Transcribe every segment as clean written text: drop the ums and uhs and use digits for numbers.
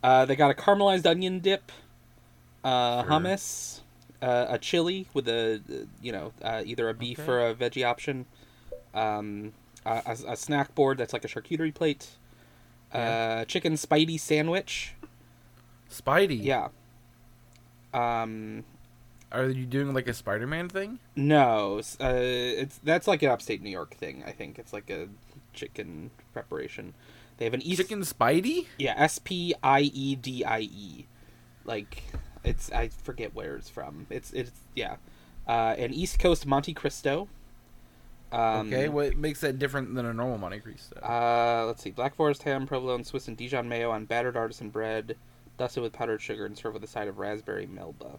They got a caramelized onion dip, hummus, a chili with either a beef or a veggie option, a snack board that's like a charcuterie plate, chicken Spidey sandwich. Spidey? Yeah. Are you doing like a Spider-Man thing? No, that's like an upstate New York thing. I think it's like a chicken preparation. They have an chicken Spidey. Yeah, Spiedie. Like I forget where it's from. It's an East Coast Monte Cristo. Okay, what makes that different than a normal Monte Cristo? Let's see: Black Forest ham, provolone, Swiss, and Dijon mayo on battered artisan bread, dusted with powdered sugar, and served with a side of raspberry melba.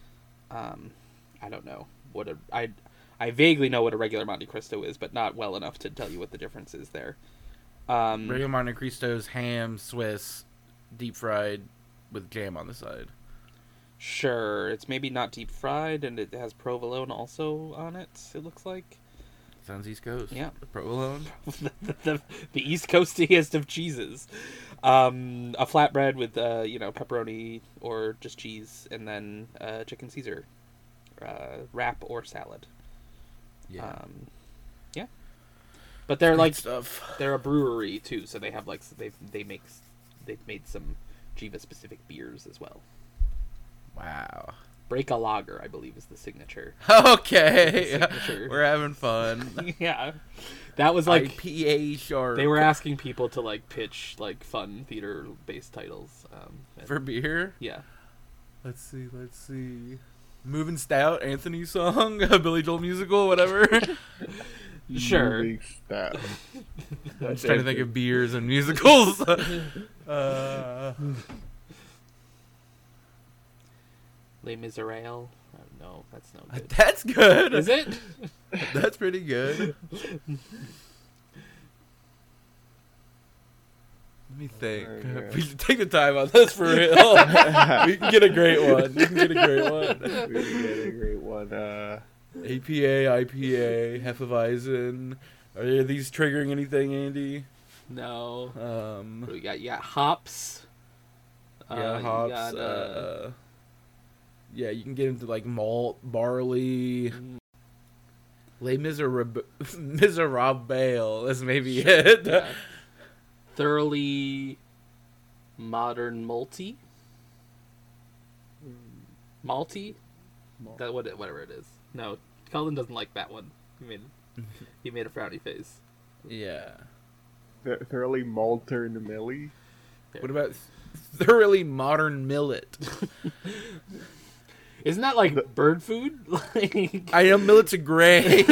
I don't know what I vaguely know what a regular Monte Cristo is, but not well enough to tell you what the difference is there. Regular Monte Cristo's ham, Swiss, deep fried with jam on the side. Sure, it's maybe not deep fried, and it has provolone also on it. It looks like. Sounds East Coast. Yeah, provolone. the East Coastiest of cheeses. A flatbread with pepperoni or just cheese, and then chicken Caesar wrap or salad. Yeah. Yeah. But they're like stuff. They're a brewery too, so they have like they've made some Jiva specific beers as well. Wow. Break a Lager, I believe, is the signature. Okay. We're having fun. Yeah. That was like IPA shark. They were asking people to like pitch like fun theater based titles for beer. Yeah. Let's see. Moving Stout, Anthony's song, Billy Joel musical, whatever. Sure. Moving Stout. I'm just trying to think of beers and musicals. Les Miserables. No, that's no good. That's good. Is it? That's pretty good. Let me think. We should take the time on this for real. We can get a great one. APA, IPA, Hefeweizen. Are these triggering anything, Andy? No. What do we got? You got hops. Hops. You can get into like malt, barley. Les Miserables. That's maybe it. Yeah. Thoroughly modern malty. Whatever it is. No, Cullen doesn't like that one. He made a frowny face. Yeah. Thoroughly maltern millie. What about thoroughly modern millet? Isn't that like bird food? I know millet's a grain.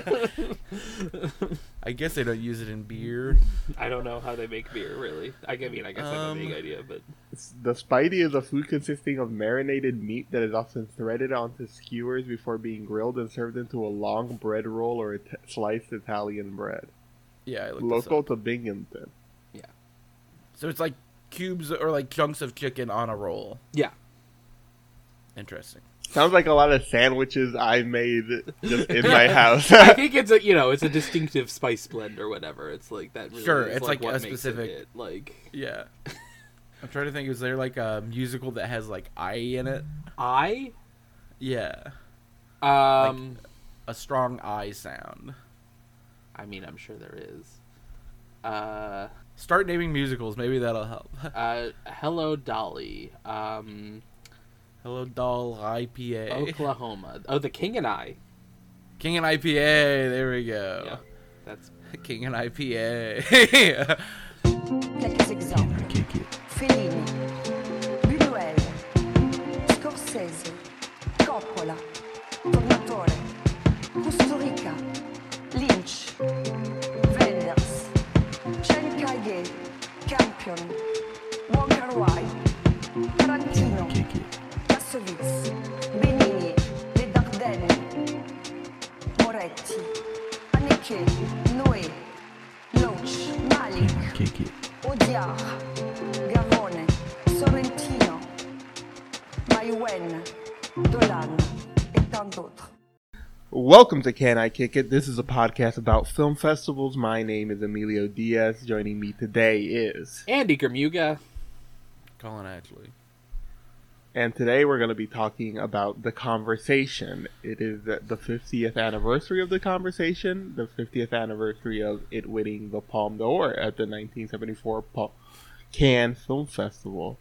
I guess they don't use it in beer. I don't know how they make beer, really. I guess I have a big idea, but... The Spidey is a food consisting of marinated meat that is often threaded onto skewers before being grilled and served into a long bread roll or sliced Italian bread. Yeah, local to Binghamton. Yeah. So it's like cubes or like chunks of chicken on a roll. Yeah. Interesting. Sounds like a lot of sandwiches I made just in my house. I think it's a distinctive spice blend or whatever. It's like that. Really sure, is it's like what a specific. it, like yeah. I'm trying to think. Is there like a musical that has like I in it? I? Yeah. Like a strong I sound. I mean, I'm sure there is. Start naming musicals. Maybe that'll help. Hello, Dolly. Hello, Doll IPA. Oklahoma. Oh, The King and I. King and IPA. There we go. Yeah, that's King and IPA. Quelques exemples. Fellini, Buñuel, Scorsese, Coppola, Tornatore, Kusturica, Lynch, Wenders, Chen Kaye, Campion, Wong Kar-wai, Tarantino, Kassovitz, Benigni, Les Dardennes, Moretti, Haneke, Noé, Loach, Malik, Audiard, Garrone, Sorrentino, Maïwen, Dolan, et tant d'autres. Welcome to Can I Kick It? This is a podcast about film festivals. My name is Emilio Diaz. Joining me today is... Andy Germuga. Colin Ashley. And today we're going to be talking about The Conversation. It is the 50th anniversary of The Conversation, the 50th anniversary of it winning the Palme d'Or at the 1974 Cannes Film Festival.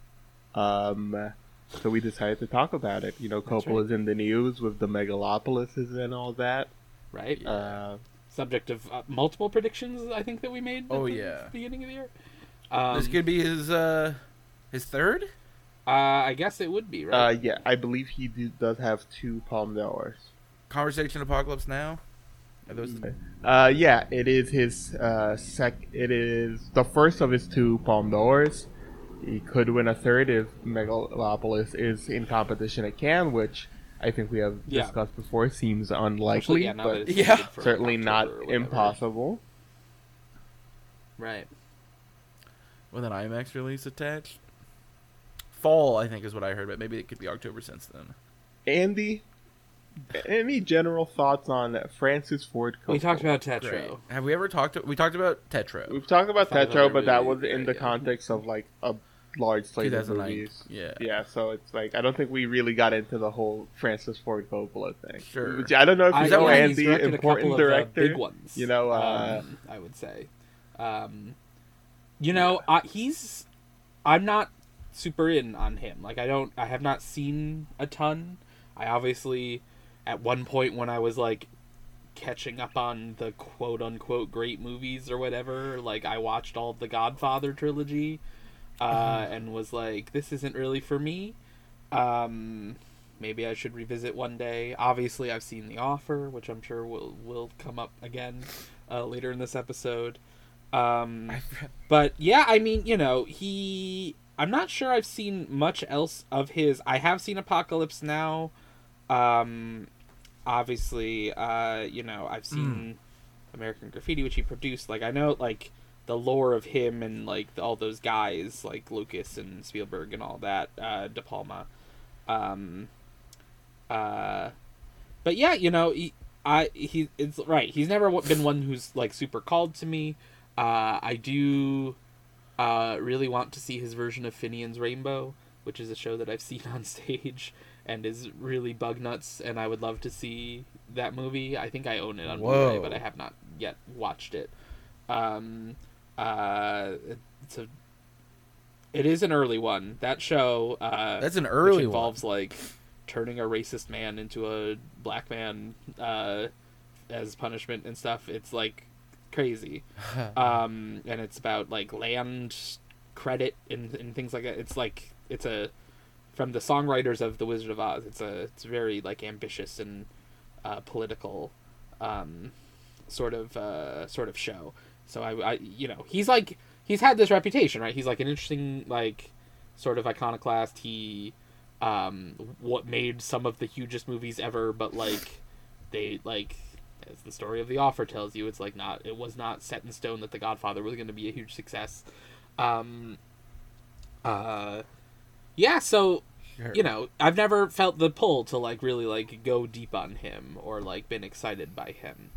So we decided to talk about it. You know, Coppola's in the news with the Megalopolises and all that. Right. Subject of multiple predictions, I think, that we made at the beginning of the year. This could be his third? I guess it would be, right? Yeah, I believe he does have 2 Palme d'Ors. Conversation Apocalypse Now? Are those yeah, it is his it is the first of his 2 Palme d'Ors. He could win a third if Megalopolis is in competition at Cannes, which I think we have discussed before. Seems unlikely, but certainly not impossible. Right. With an IMAX release attached? Fall, I think, is what I heard, but maybe it could be October since then. Andy, any general thoughts on Francis Ford Coppola? We talked about Tetro. Great. Have we ever talked? We talked about Tetro. We've talked about Tetro, but that was in the context of like a large slate of movies. Yeah. So it's like I don't think we really got into the whole Francis Ford Coppola thing. Sure. Which I don't know if you know Andy, important director. Big ones. You know, I would say. You know, I'm not super in on him. Like I have not seen a ton. I obviously, at one point when I was like catching up on the quote unquote great movies or whatever, like I watched all of the Godfather trilogy, and was like, this isn't really for me. Maybe I should revisit one day. Obviously I've seen The Offer, which I'm sure will come up again later in this episode. But yeah, I mean, you know, I'm not sure I've seen much else of his. I have seen Apocalypse Now. Obviously, you know, I've seen American Graffiti, which he produced. Like, I know, like, the lore of him and, like, all those guys, like Lucas and Spielberg and all that, De Palma. But yeah, you know, it's right. He's never been one who's, like, super called to me. I do really want to see his version of Finian's Rainbow, which is a show that I've seen on stage and is really bug nuts, and I would love to see that movie. I think I own it on Blu-ray, but I have not yet watched it. It is an early one. That show that's an early which involves one. Like turning a racist man into a black man as punishment and stuff. It's like crazy. And it's about like land credit and things like that. It's like from the songwriters of The Wizard of Oz. It's very like ambitious and political sort of show. So I you know, he's had this reputation, right? He's like an interesting like sort of iconoclast. He what made some of the hugest movies ever, but like they like, as the story of The Offer tells you, it was not set in stone that The Godfather was going to be a huge success. Yeah, so sure. You know, I've never felt the pull to like really like go deep on him or like been excited by him.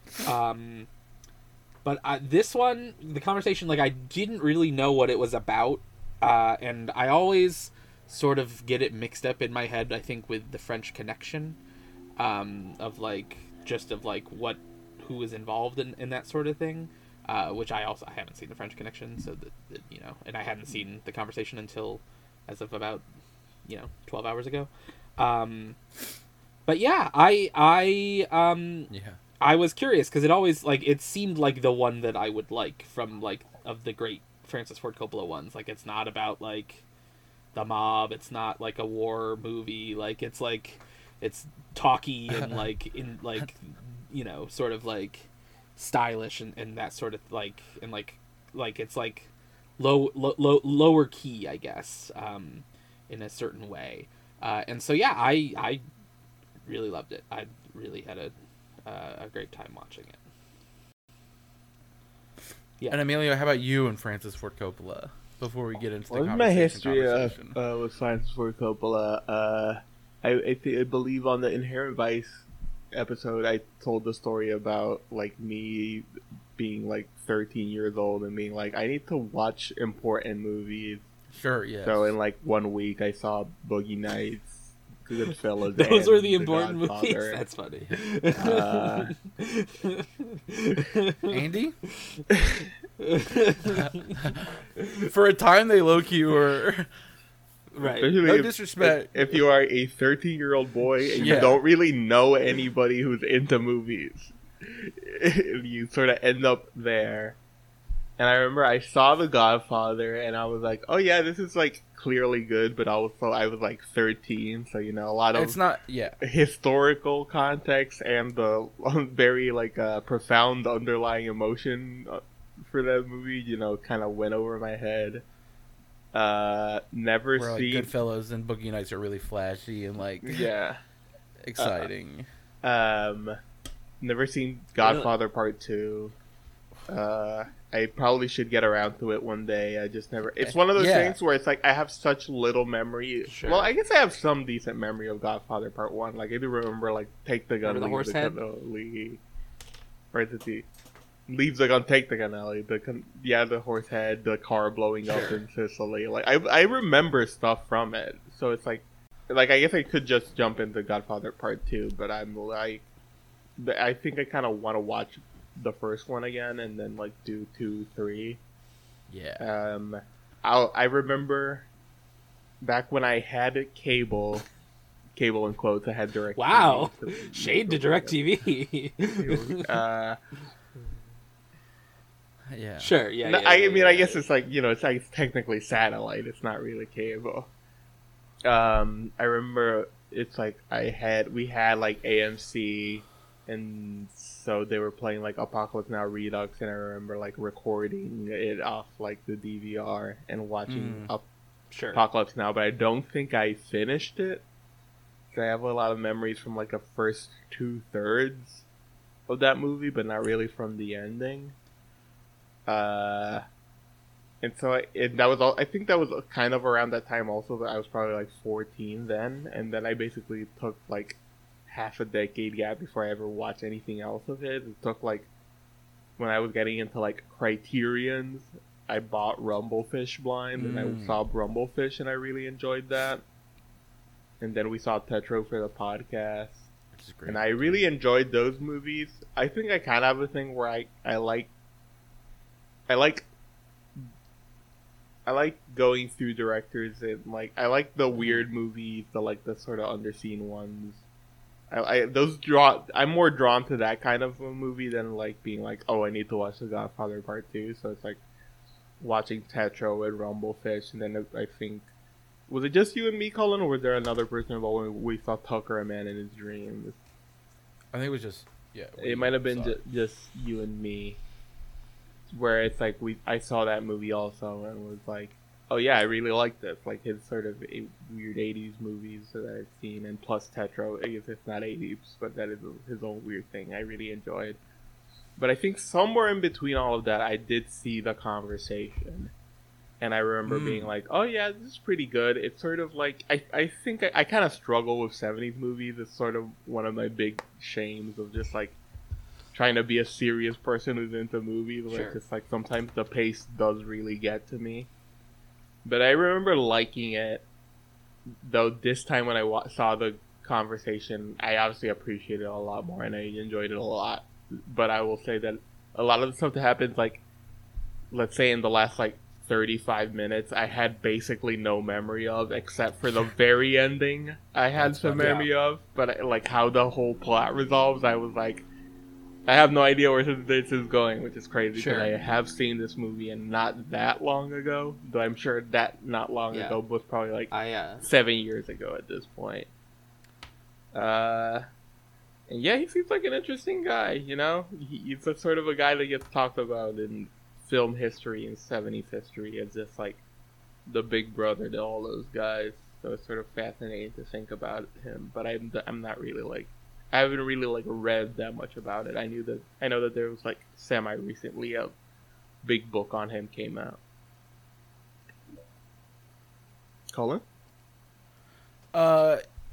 But this one, The Conversation, like I didn't really know what it was about, and I always sort of get it mixed up in my head, I think, with The French Connection, of like who was involved in that sort of thing, which I haven't seen The French Connection, so that you know, and I hadn't seen The Conversation until as of about 12 hours ago. But yeah, I was curious because it always like it seemed like the one that I would like from like of the great Francis Ford Coppola ones. Like it's not about like the mob, it's not like a war movie, like it's talky and like in like sort of like stylish and that sort of like and like it's like lower key, I guess, in a certain way, and so yeah, I really loved it. I really had a great time watching it. Yeah. And Emilio, how about you and Francis Ford Coppola? Before we get into the conversation. My history with Francis Ford Coppola. I believe on the Inherent Vice episode, I told the story about like me being like 13 years old and being like, I need to watch important movies Sure, yes. So in like 1 week, I saw Boogie Nights, Goodfellas. Those and were the important movies. Godfather. That's funny. Andy? For a time, they low-key were... Right. Especially No disrespect. If you are a 13-year-old boy and you Yeah. don't really know anybody who's into movies, you sort of end up there. And I remember I saw The Godfather and I was like, oh yeah, this is like clearly good, but also I was like 13, so you know, a lot of It's not... Yeah. historical context and the very like profound underlying emotion for that movie, you know, kind of went over my head. Never Where, like, seen Goodfellas and Boogie Nights are really flashy and, like, yeah. exciting. Never seen Godfather Part 2. I probably should get around to it one day. I just never. It's one of those Yeah. things where it's like I have such little memory. Sure. Well, I guess I have some decent memory of Godfather Part 1. Like I do remember like take the gun, Remember the leave horse the head? gun, right at the leaves the gun, take the gun, Ellie. The horse head, the car blowing up Sure. in Sicily. Like I remember stuff from it. So it's like I guess I could just jump into Godfather Part 2, but I'm like, I think I kind of want to watch the first one again and then like do 2, 3. Yeah. I remember back when I had cable in quotes. I had direct. Wow. Shade to DirecTV. Yeah. Sure, yeah. No, yeah, I yeah, mean, yeah, I guess yeah. it's like, you know, it's like technically satellite. It's not really cable. I remember it's like we had like AMC, and so they were playing like Apocalypse Now Redux, and I remember like recording it off like the DVR and watching Sure. Apocalypse Now, but I don't think I finished it. I have a lot of memories from like the first 2/3 of that movie, but not really from the ending. And so that was all. I think that was kind of around that time also that I was probably like 14 then, and then I basically took like half a decade gap before I ever watched anything else of it. It took like when I was getting into like Criterions, I bought Rumblefish blind, and I saw Rumblefish, and I really enjoyed that. And then we saw Tetro for the podcast. Which is great. And I really enjoyed those movies. I think I kind of have a thing where I like going through directors, and like I like the weird movies, the sort of underseen ones. I'm more drawn to that kind of a movie than like being like, oh, I need to watch The Godfather Part 2. So it's like watching Tetro and Rumblefish, and then I think, was it just you and me, Colin, or was there another person involved when we saw Tucker, A Man in His Dreams? I think it was just... Yeah. It might have been just you and me, where it's like I saw that movie also and was like, oh yeah, I really like this. Like his sort of weird 80s movies that I've seen, and plus Tetro, I guess it's not 80s, but that is his own weird thing I really enjoyed. But I think somewhere in between all of that, I did see The Conversation. And I remember being like, oh yeah, this is pretty good. It's sort of like, I think I kind of struggle with 70s movies. It's sort of one of my big shames of just like trying to be a serious person who's into movies. Where it's just like sometimes the pace does really get to me. But I remember liking it. Though this time when I saw The Conversation, I obviously appreciated it a lot more and I enjoyed it a lot. But I will say that a lot of the stuff that happens, like, let's say in the last like 35 minutes, I had basically no memory of, except for the very ending I had some memory of. But like how the whole plot resolves, I was like, I have no idea where this is going, which is crazy because I have seen this movie and not that long ago. Though I'm sure that not long ago was probably like 7 years ago at this point. And yeah, he seems like an interesting guy, you know? He's a sort of a guy that gets talked about in film history and 70s history as just like the big brother to all those guys. So it's sort of fascinating to think about him. But I'm not really like, I haven't really like read that much about it. I know that there was like semi recently a big book on him came out. Colin?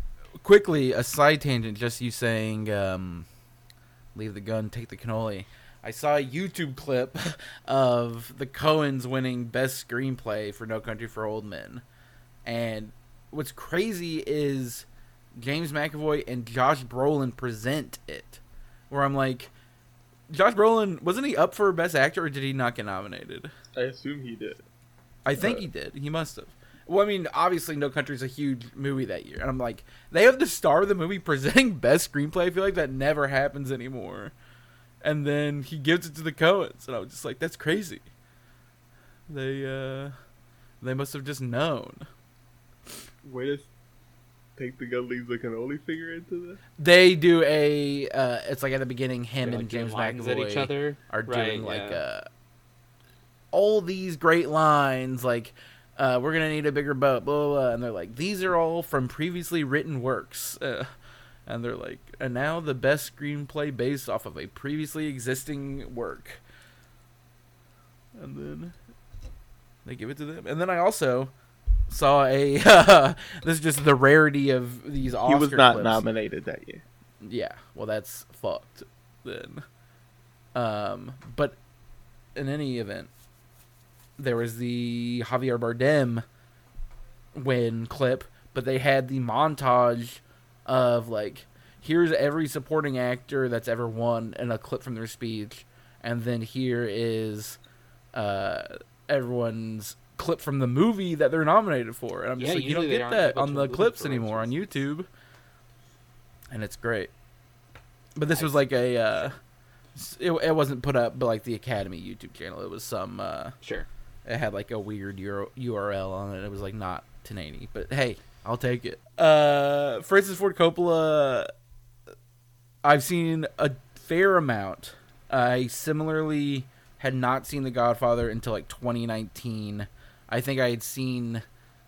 Quickly, a side tangent, just you saying, leave the gun, take the cannoli. I saw a YouTube clip of the Coens winning Best Screenplay for No Country for Old Men. And what's crazy is James McAvoy and Josh Brolin present it. Where I'm like, Josh Brolin, wasn't he up for Best Actor or did he not get nominated? I assume he did. I think he did. He must have. Well, I mean, obviously No Country's a huge movie that year. And I'm like, they have the star of the movie presenting Best Screenplay. I feel like that never happens anymore. And then he gives it to the Coens. And I was just like, that's crazy. They must have just known. Way to take the gun, leave the cannoli figure into this? They do it's like at the beginning, him They're, and like, James doing lines McAvoy at each other. are Right, doing like yeah. all these great lines, like we're gonna need a bigger boat, blah, blah, blah. And they're like, these are all from previously written works, and they're like, and now the best screenplay based off of a previously existing work, and then they give it to them. And then I also saw a this is just the rarity of these Oscar He was not clips. nominated that year. Yeah, well, that's fucked then. But in any event, there was the Javier Bardem win clip, but they had the montage of, like, here's every supporting actor that's ever won and a clip from their speech, and then here is everyone's clip from the movie that they're nominated for. And I'm just Yeah, like, you don't usually they get aren't that able on to the lose clips for anymore on Oscars. YouTube. And it's great. But this was like a it wasn't put up, but like the Academy YouTube channel. It was some Sure. it had like a weird URL on it. It was like not 1080, but hey, I'll take it. Francis Ford Coppola, I've seen a fair amount. I similarly had not seen The Godfather until like 2019. I think I had seen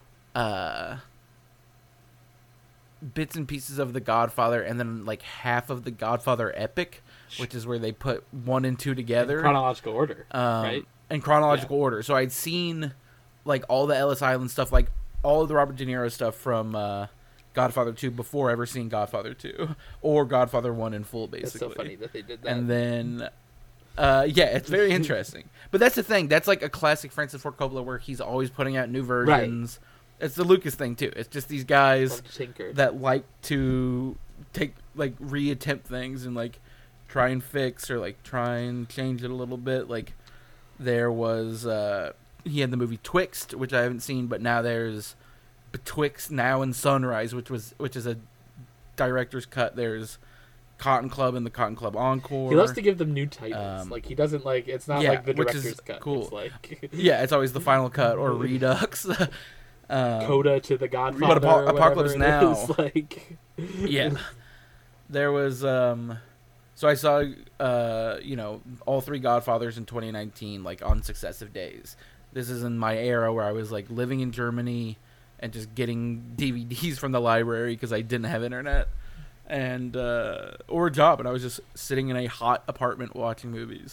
bits and pieces of The Godfather and then like half of The Godfather Epic, which is where they put 1 and 2 together. In chronological order, right? In chronological order. So I'd seen like all the Ellis Island stuff, like all of the Robert De Niro stuff from Godfather 2 before ever seeing Godfather 2 or Godfather 1 in full, basically. It's so funny that they did that. And then yeah, it's very interesting. But that's the thing. That's like a classic Francis Ford Coppola where he's always putting out new versions. Right. It's the Lucas thing too. It's just these guys that like to take like reattempt things and like try and fix or like try and change it a little bit. Like there was he had the movie Twixt, which I haven't seen, but now there's Betwixt Now and Sunrise, which is a director's cut. There's Cotton Club and the Cotton Club Encore. He loves to give them new titles. Like he doesn't like it's not like the director's cut. Cool. It's like yeah, it's always the final cut or Redux. Coda to the Godfather. But Apocalypse Now, like yeah, there was. So I saw, all 3 Godfathers in 2019, like on successive days. This is in my era where I was like living in Germany and just getting DVDs from the library because I didn't have internet and or a job, and I was just sitting in a hot apartment watching movies.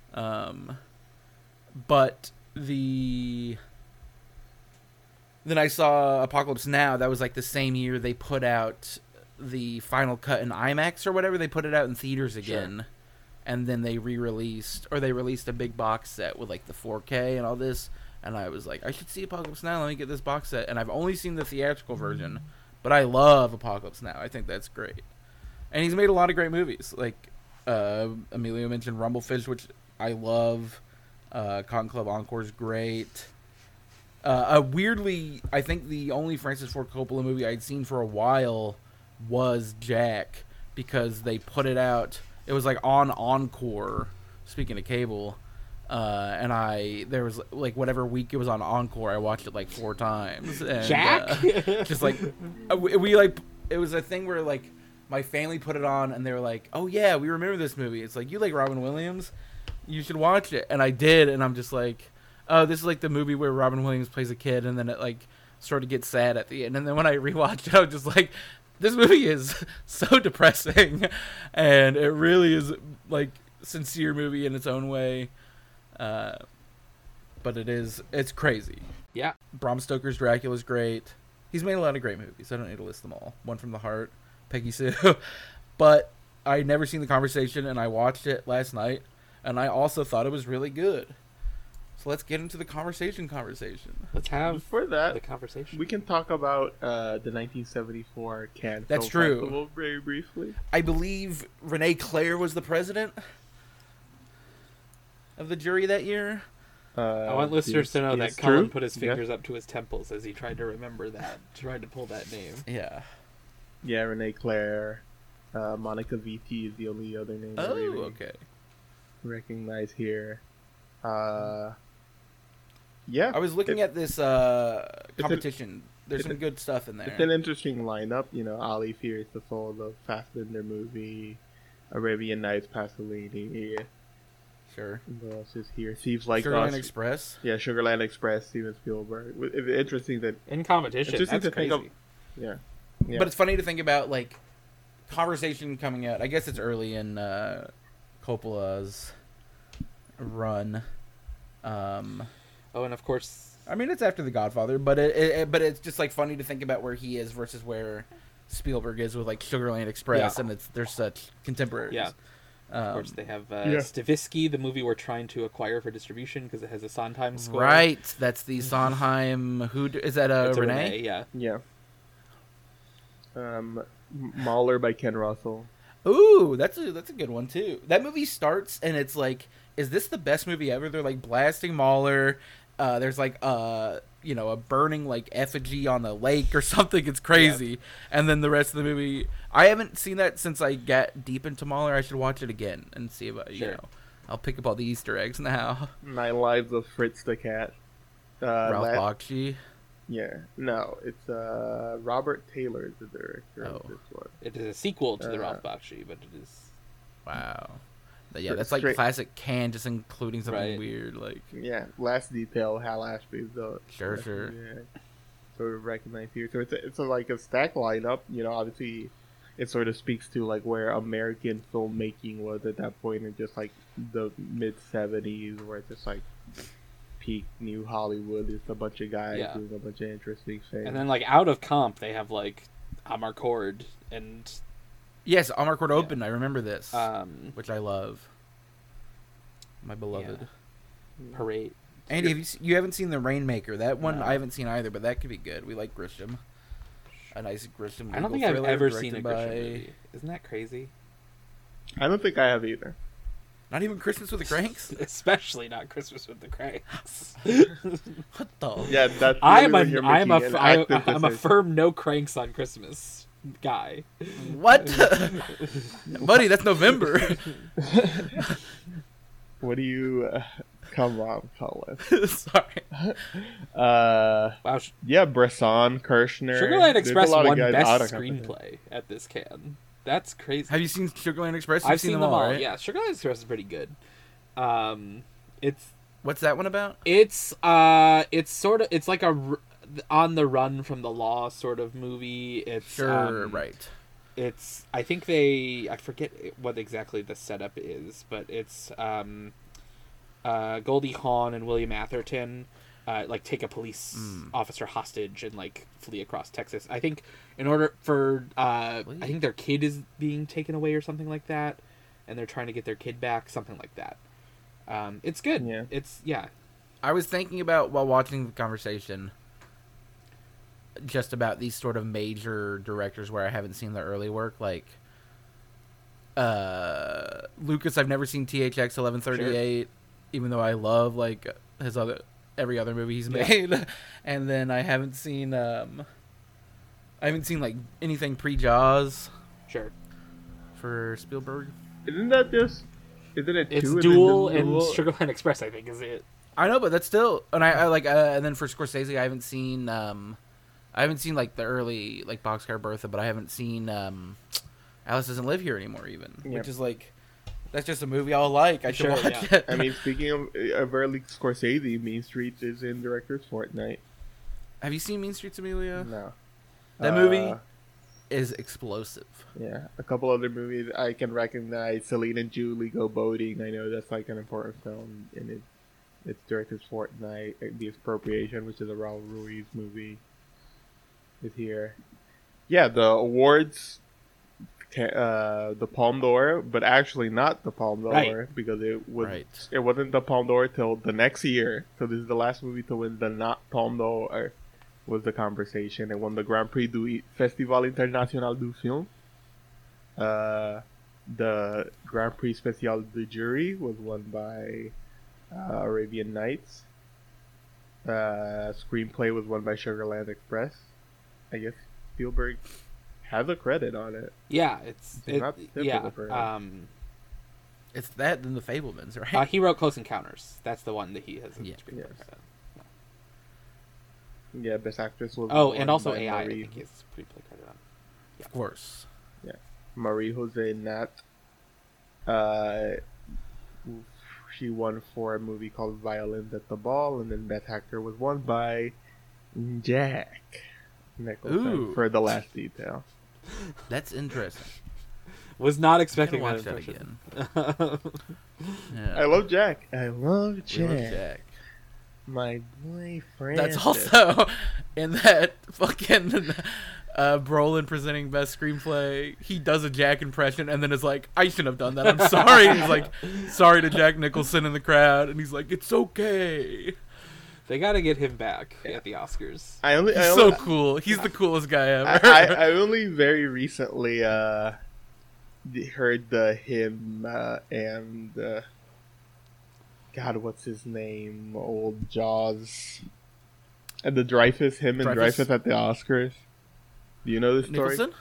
But then I saw Apocalypse Now. That was like the same year they put out the final cut in IMAX or whatever. They put it out in theaters again. Sure. And then they released a big box set with like the 4K and all this. And I was like, I should see Apocalypse Now. Let me get this box set. And I've only seen the theatrical version, but I love Apocalypse Now. I think that's great. And he's made a lot of great movies. Like Emilio mentioned Rumblefish, which I love. Cotton Club Encore is great. Weirdly, I think the only Francis Ford Coppola movie I'd seen for a while was Jack, because they put it out. It was like on Encore, speaking of cable, and there was like whatever week it was on Encore, I watched it like 4 times. And, Jack? Just like we like it was a thing where like my family put it on and they were like, "Oh yeah, we remember this movie. It's like, you like Robin Williams, you should watch it." And I did, and I'm just like, oh, this is like the movie where Robin Williams plays a kid, and then it like sort of gets sad at the end. And then when I rewatched it, I was just like, this movie is so depressing, and it really is like sincere movie in its own way. But it's crazy. Yeah. Bram Stoker's Dracula is great. He's made a lot of great movies. I don't need to list them all. One from the Heart, Peggy Sue. But I'd never seen The Conversation, and I watched it last night. and I also thought it was really good. So let's get into the conversation. Let's have Before that, the conversation. we can talk about the 1974 Cannes That's Film true. Festival very briefly. I believe Renee Claire was the president of the jury that year. I want listeners to know that true. Cullen put his fingers up to his temples as he tried to remember that, tried to pull that name. Yeah. Yeah, Renee Claire. Monica Vitti is the only other name I really Okay. recognize here. Yeah. I was looking at this competition. There's some good stuff in there. It's an interesting lineup. Ali Fears the Fall, the Fassbinder movie, Arabian Nights, Pasolini. Sure. What else is here? Thieves Like Us. Sugarland Express. Yeah, Sugarland Express, Steven Spielberg. It's interesting that... In competition, that's crazy. Yeah. But it's funny to think about, like, conversation coming out. I guess it's early in Coppola's run. And of course... I mean, it's after The Godfather, but it's just, like, funny to think about where he is versus where Spielberg is with, like, Sugarland Express, and they're such contemporaries. Yeah. Of course, they have Stavisky, the movie we're trying to acquire for distribution because it has a Sondheim score. Right, that's the Sondheim. Is that Renee? Yeah. Yeah. Mahler by Ken Russell. Ooh, that's a good one too. That movie starts and it's like, is this the best movie ever? They're like blasting Mahler. There's like a burning like effigy on the lake or something. It's crazy. Yeah. And then the rest of the movie, I haven't seen that since I got deep into Mahler. I should watch it again and see about I'll pick up all the Easter eggs now. 9 Lives of Fritz the Cat. Ralph Bakshi. Yeah, no, it's Robert Taylor is the director of this one. It is a sequel to the Ralph Bakshi, but it is... Wow. Yeah, that's like classic Cannes, just including something weird, like... Yeah, Last Detail, Hal Ashby. Sure. Yeah, sort of recognized here. So it's like a stacked lineup, obviously it sort of speaks to like where American filmmaking was at that point in just like the mid-70s, where it's just like peak new Hollywood. It's a bunch of guys doing a bunch of interesting things. And then like out of comp, they have like Amarcord and... Yes, Amarcord opened. I remember this, which I love. My beloved Parade. Andy, you haven't seen The Rainmaker? That one I haven't seen either, but that could be good. We like Grisham. A nice Grisham. I don't think I've ever seen a Grisham movie. Isn't that crazy? I don't think I have either. Not even Christmas with the Cranks? Especially not Christmas with the Cranks. What the? Yeah, that's. I'm a firm no Cranks on Christmas guy. What? Buddy, that's November. What do you... come on, Colin. Sorry. Wow. Yeah, Bresson, Kirshner. Sugarland Express won Best Screenplay at this Cannes. That's crazy. Have you seen Sugarland Express? I've seen them all, right? Yeah, Sugarland Express is pretty good. It's... What's that one about? It's sort of... It's like a on the run from the law sort of movie. It's right. It's... I think I forget what exactly the setup is, but it's... Goldie Hawn and William Atherton like take a police officer hostage and like flee across Texas. I think in order for I think their kid is being taken away or something like that, and they're trying to get their kid back, something like that. It's good. Yeah. It's I was thinking about while watching the conversation just about these sort of major directors where I haven't seen their early work, like Lucas. I've never seen THX 1138. Sure. Even though I love like every other movie he's made, and then I haven't seen like anything pre-Jaws. Sure. For Spielberg. Isn't it It's Duel and Sugarland Express? I think is it. I know, but that's still, and I like, and then for Scorsese, I haven't seen like the early like Boxcar Bertha, but I haven't seen Alice Doesn't Live Here Anymore, even, which is like. That's just a movie I'll like. I should watch it. I mean, speaking of early Scorsese, Mean Streets is in Director's Fortnight. Have you seen Mean Streets, Amelia? No. That movie is explosive. Yeah. A couple other movies I can recognize. Celine and Julie Go Boating. I know that's like an important film in its Director's Fortnight. The Expropriation, which is a Raul Ruiz movie, is here. Yeah, the awards the Palme d'Or, but actually not the Palme d'Or because it wasn't the Palme d'Or till the next year. So this is the last movie to win the not Palme d'Or. Was The Conversation. It won the Grand Prix du Festival International du Film. The Grand Prix Spécial du Jury was won by Arabian Nights. Screenplay was won by Sugarland Express. I guess Spielberg has a credit on it. Yeah, it's not typical for him. It's that and The Fabelmans, right? He wrote Close Encounters. That's the one that he has. Yeah, Best Actress was. Oh, and also AI. I think he has screenplay credit on. Yeah. Of course. Yeah, Marie-José Nat. She won for a movie called Violins at the Ball, and then Best Actor was won by Jack Nicholson for The Last Detail. That's interesting. Was not expecting that again. Yeah. I love Jack. I love Jack. My boyfriend. That's also in that fucking Brolin presenting Best Screenplay. He does a Jack impression and then is like, I shouldn't have done that. I'm sorry. He's like, sorry to Jack Nicholson in the crowd. And he's like, it's okay. They got to get him back at the Oscars. He's so cool. He's the coolest guy ever. I only very recently heard him and God, what's his name? Old Jaws. And the Dreyfuss at the Oscars. Do you know this story? Nicholson?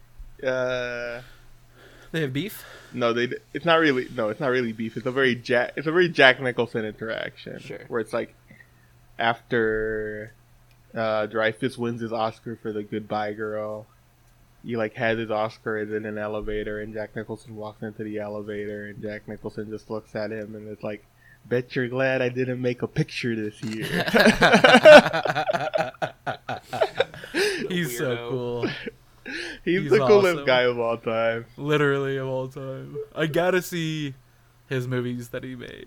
They have beef? No, it's not really beef. It's a very Jack Nicholson interaction. Sure. Where it's like after Dreyfuss wins his Oscar for The Goodbye Girl, he like has his Oscar in an elevator, and Jack Nicholson walks into the elevator, and Jack Nicholson just looks at him and it's like, bet you're glad I didn't make a picture this year. He's so cool. He's the coolest guy of all time. Literally of all time. I gotta see his movies that he made.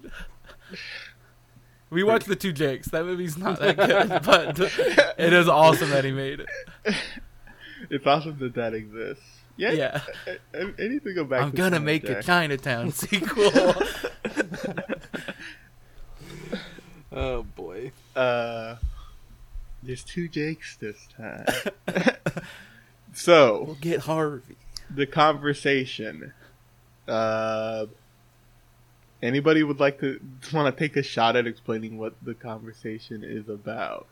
We watched The Two Jakes. That movie's not that good, but it is awesome that he made it. It's awesome that exists. Yeah. Anything go back. I'm gonna make a Chinatown sequel. Oh boy. There's two Jakes this time. So we'll get Harvey. The Conversation. Anybody would like to want to take a shot at explaining what The Conversation is about?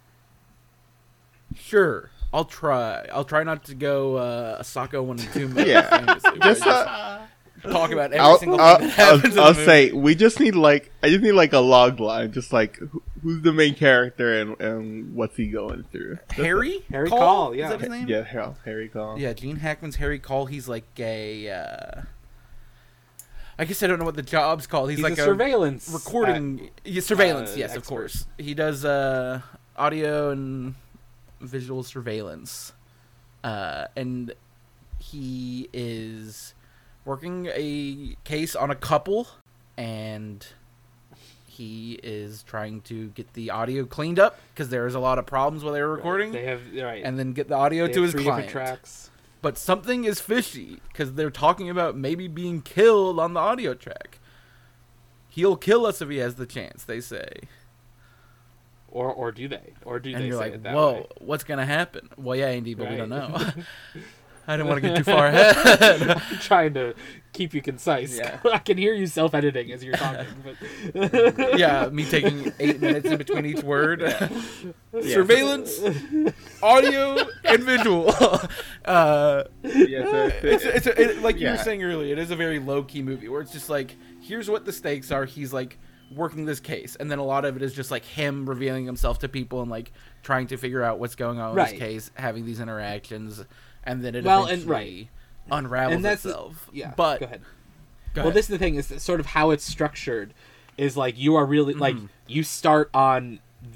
Sure, I'll try. I'll try not to go Asako 1 and 2 minutes. Yeah, just talk about every single thing that happens. I'll say I just need like a log line, just like who's the main character and what's he going through. Harry Caul, yeah. Is that his name? Yeah, Harry Caul. Yeah, Gene Hackman's Harry Caul. He's like a. I guess I don't know what the job's called. He's like a surveillance recording. Surveillance, yes, expert. Of course. He does audio and visual surveillance, and he is working a case on a couple, and he is trying to get the audio cleaned up because there's a lot of problems while they were recording. They have and then get the audio to his client. Tracks. But something is fishy because they're talking about maybe being killed on the audio track. He'll kill us if he has the chance, they say. Or do they? Or do and they you're say like, it that whoa, way? What's going to happen? Well, yeah, indeed, but we don't know. I didn't want to get too far far ahead. I'm trying to keep you concise. Yeah. I can hear you self-editing as you're talking. But yeah, me taking 8 minutes in between each word. Surveillance, audio, and visual. Like you were saying earlier, it is a very low-key movie where it's just like, here's what the stakes are. He's like working this case, and then a lot of it is just like him revealing himself to people and like trying to figure out what's going on with his case, having these interactions. And then it eventually unravels itself. But go ahead. Well, this is the thing: is that sort of how it's structured. Is like you are really like you start on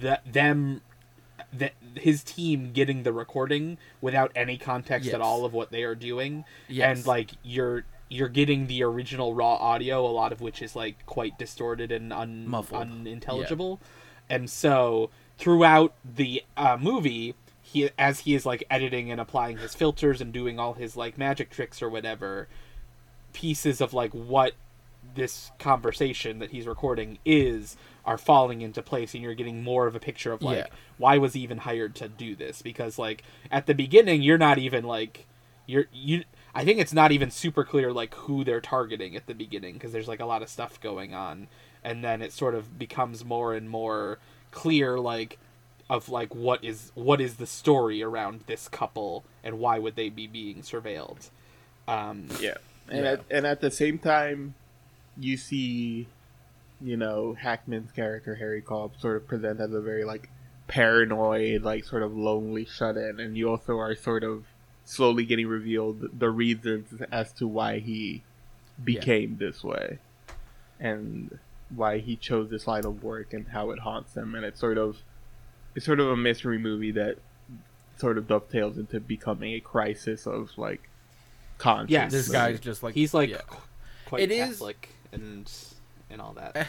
his team getting the recording without any context at all of what they are doing, and like you're getting the original raw audio, a lot of which is like quite distorted and unintelligible, and so throughout the movie. he is like editing and applying his filters and doing all his like magic tricks or whatever, pieces of like what this conversation that he's recording are falling into place, and you're getting more of a picture of like why was he even hired to do this, because like at the beginning you're not even like I think it's not even super clear like who they're targeting at the beginning, because there's like a lot of stuff going on, and then it sort of becomes more and more clear like of like what is the story around this couple and why would they be being surveilled. And at the same time, you see, you know, Hackman's character Harry Cobb sort of present as a very like paranoid, like sort of lonely shut-in, and you also are sort of slowly getting revealed the reasons as to why he became this way and why he chose this line of work and how it haunts him. And it's sort of a mystery movie that sort of dovetails into becoming a crisis of like conscience. Yes, this guy's just like he's like quite Catholic and all that.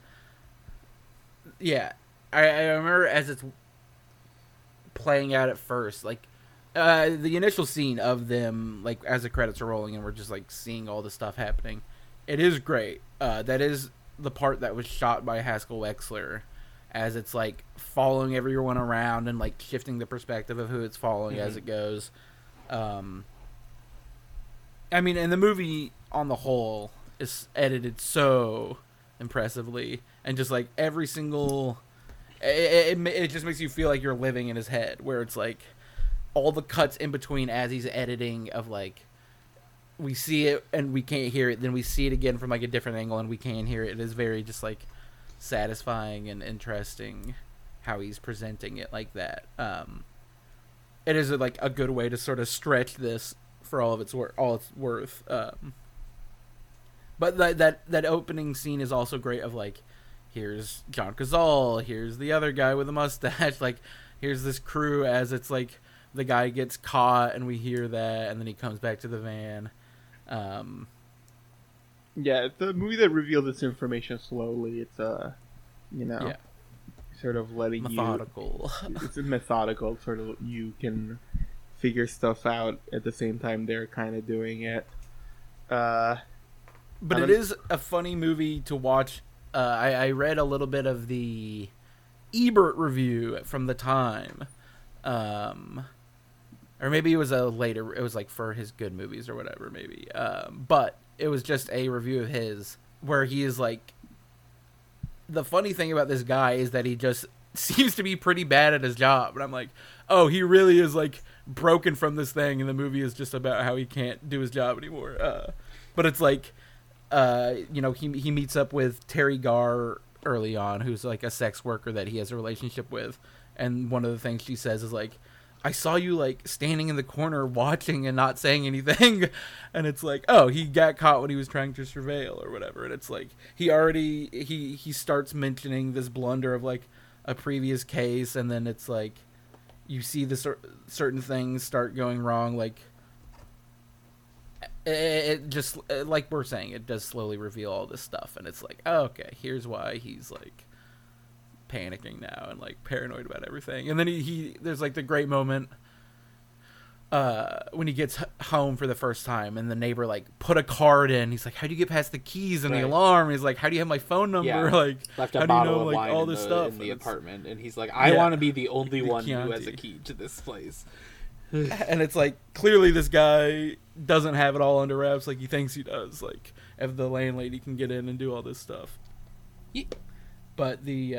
I remember as it's playing out at first, like the initial scene of them, like as the credits are rolling and we're just like seeing all the stuff happening. It is great. That is the part that was shot by Haskell Wexler, as it's like following everyone around and like shifting the perspective of who it's following as it goes. I mean, and the movie on the whole is edited so impressively, and just like every single it just makes you feel like you're living in his head, where it's like all the cuts in between as he's editing of like we see it and we can't hear it, then we see it again from like a different angle and we can't hear it. It is very just like satisfying and interesting how he's presenting it like that. It is like a good way to sort of stretch this for all it's worth. But that opening scene is also great. Of like, here's John Cazale, here's the other guy with a mustache. Like, here's this crew as it's like the guy gets caught and we hear that, and then he comes back to the van. It's a movie that reveals this information slowly. It's sort of letting methodical. It's methodical. Sort of you can figure stuff out at the same time they're kind of doing it. But it is a funny movie to watch. I read a little bit of the Ebert review from the time. Or maybe it was it was like for his good movies or whatever, maybe. But it was just a review of his where he is like, the funny thing about this guy is that he just seems to be pretty bad at his job. And I'm like, oh, he really is like broken from this thing, and the movie is just about how he can't do his job anymore. But it's like, he meets up with Terry Garr early on, who's like a sex worker that he has a relationship with. And one of the things she says is like, I saw you like standing in the corner watching and not saying anything. And it's like, oh, he got caught when he was trying to surveil or whatever. And it's like, he starts mentioning this blunder of like a previous case. And then it's like, you see the certain things start going wrong. Like it just, like we're saying, it does slowly reveal all this stuff. And it's like, oh, okay, here's why he's like panicking now and like paranoid about everything. And then he there's like the great moment when he gets home for the first time and the neighbor like put a card in. He's like, how do you get past the keys and the alarm? He's like, how do you have my phone number? Like, left a bottle of wine all this stuff in the apartment, and he's like, I want to be the only one who has a key to this place. And it's like, clearly this guy doesn't have it all under wraps like he thinks he does, like if the landlady can get in and do all this stuff. But the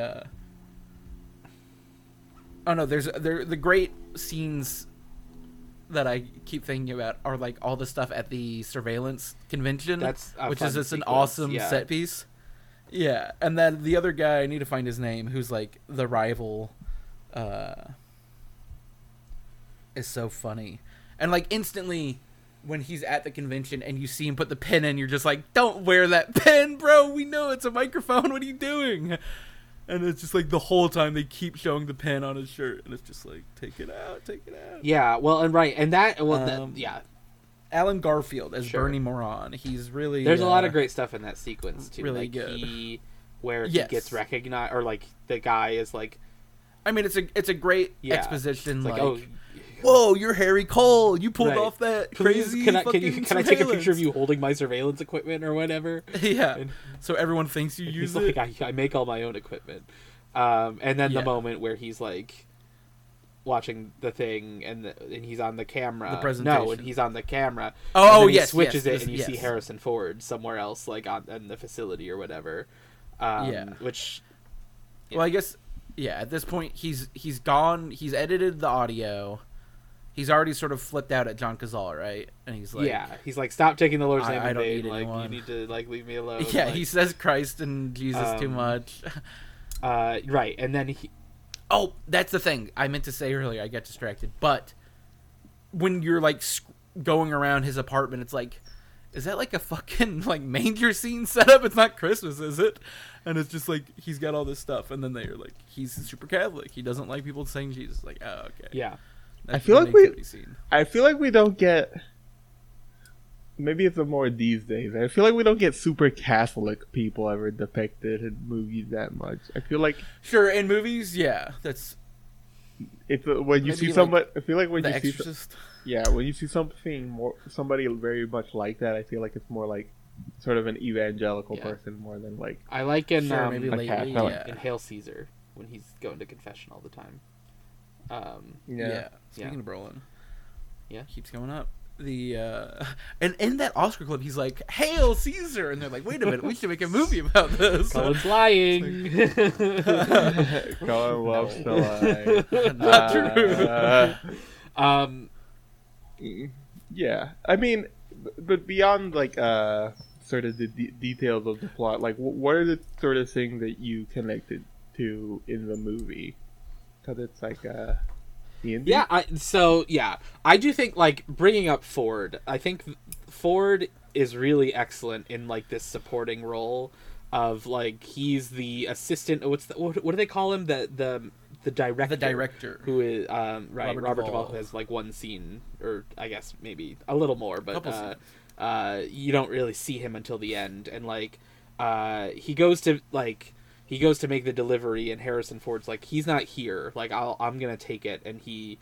the great scenes that I keep thinking about are like all the stuff at the surveillance convention, which is just an awesome set piece. Yeah, and then the other guy, I need to find his name, who's like the rival, is so funny. And like instantly when he's at the convention and you see him put the pen in, you're just like, don't wear that pen, bro. We know it's a microphone. What are you doing? And it's just like the whole time they keep showing the pen on his shirt, and it's just like, take it out. Yeah, well, and right, and that, Alan Garfield as Bernie Moran. He's really there's a lot of great stuff in that sequence too. Really like good. He gets recognized, or like the guy is like, I mean, it's a great exposition. It's like, whoa, you're Harry Cole. You pulled Right. off that Please, crazy can I take a picture of surveillance." you holding my surveillance equipment or whatever? Yeah. And So everyone thinks you use he's it. like, I make all my own equipment. And then Yeah. the moment where he's like watching the thing and he's on the camera. The presentation. No, and he's on the camera. Oh, and then he yes, switches yes, it and you yes. see Harrison Ford somewhere else, like in the facility or whatever. Yeah. Which. Well, I guess, yeah, at this point, he's gone. He's edited the audio. He's already sort of flipped out at John Cazale, right? And he's like, he's like, stop taking the Lord's name I in don't vain. need Like, anyone. you need to like leave me alone. yeah, like, he says Christ and Jesus too much. right, and then he. Oh, that's the thing I meant to say earlier. I got distracted. But when you're like going around his apartment, it's like, is that like a fucking like manger scene setup? It's not Christmas, is it? And it's just like he's got all this stuff, and then they're like, he's super Catholic. He doesn't like people saying Jesus. Like, oh, okay. Yeah. That's I feel the like we- nativity scene. I feel like we don't get. Maybe it's more these days. I feel like we don't get super Catholic people ever depicted in movies that much. I feel like Sure, in movies, yeah, that's it's when you Maybe, see like, somebody. I feel like when The you see Exorcist. when you see somebody very much like that, I feel like it's more like sort of an evangelical Yeah. person more than like I like in Sure, maybe a lately, Catholic. yeah. in Hail Caesar when he's going to confession all the time. Yeah. Speaking Yeah. of Brolin, Yeah. keeps going up. The and in that Oscar clip, he's like, "Hail Caesar," and they're like, "Wait a minute, we should make a movie about this." Colin's lying. Colin loves to lie. Not true. Yeah, I mean, but beyond like sort of the details of the plot, like what are the sort of things that you connected to in the movie? Because it's like D&D? Yeah, I do think, like, bringing up Ford, I think Ford is really excellent in, like, this supporting role of, like, he's the assistant, what do they call him? The director. The director. Who is, right, Robert Duvall. Duvall has, like, one scene, or I guess maybe a little more, but Couple scenes. you don't really see him until the end, and, like, he goes to make the delivery, and Harrison Ford's like, he's not here. Like, I'm gonna take it, and he,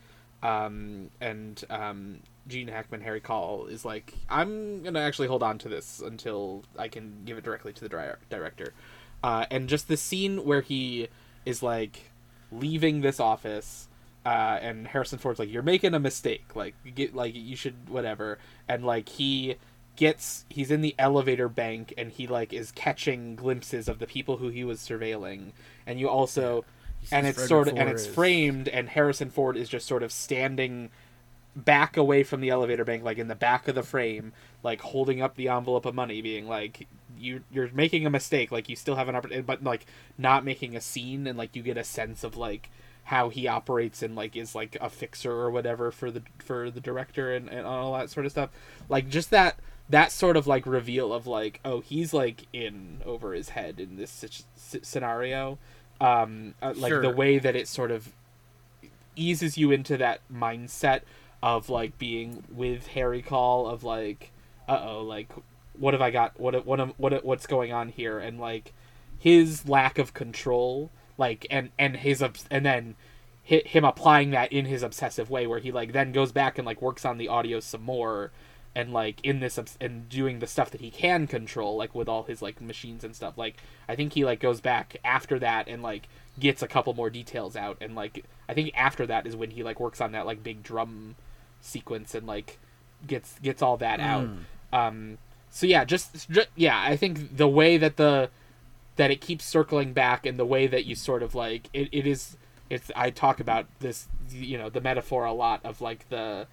Gene Hackman, Harry Cole is like, I'm gonna actually hold on to this until I can give it directly to the director, and just the scene where he is like leaving this office, and Harrison Ford's like, you're making a mistake. Like, you should whatever, and like he's in the elevator bank and he like is catching glimpses of the people who he was surveilling, and you also and it's sort of and it's framed, and Harrison Ford is just sort of standing back away from the elevator bank, like in the back of the frame, like holding up the envelope of money, being like, you're making a mistake, like you still have an opportunity, but like not making a scene, and like you get a sense of like how he operates and like is like a fixer or whatever for the director and all that sort of stuff. Like just that sort of like reveal of like, oh, he's like in over his head in this scenario, like Sure. the way that it sort of eases you into that mindset of like being with Harry Cole, of like, like what have I got, what's going on here, and like his lack of control, like and then him applying that in his obsessive way, where he like then goes back and like works on the audio some more, and like in this and doing the stuff that he can control, like with all his like machines and stuff. Like I think he like goes back after that and like gets a couple more details out, and like I think after that is when he like works on that like big drum sequence and like gets all that out. So yeah, just yeah, I think the way that it keeps circling back, and the way that you sort of like it's I talk about this, you know, the metaphor a lot of like the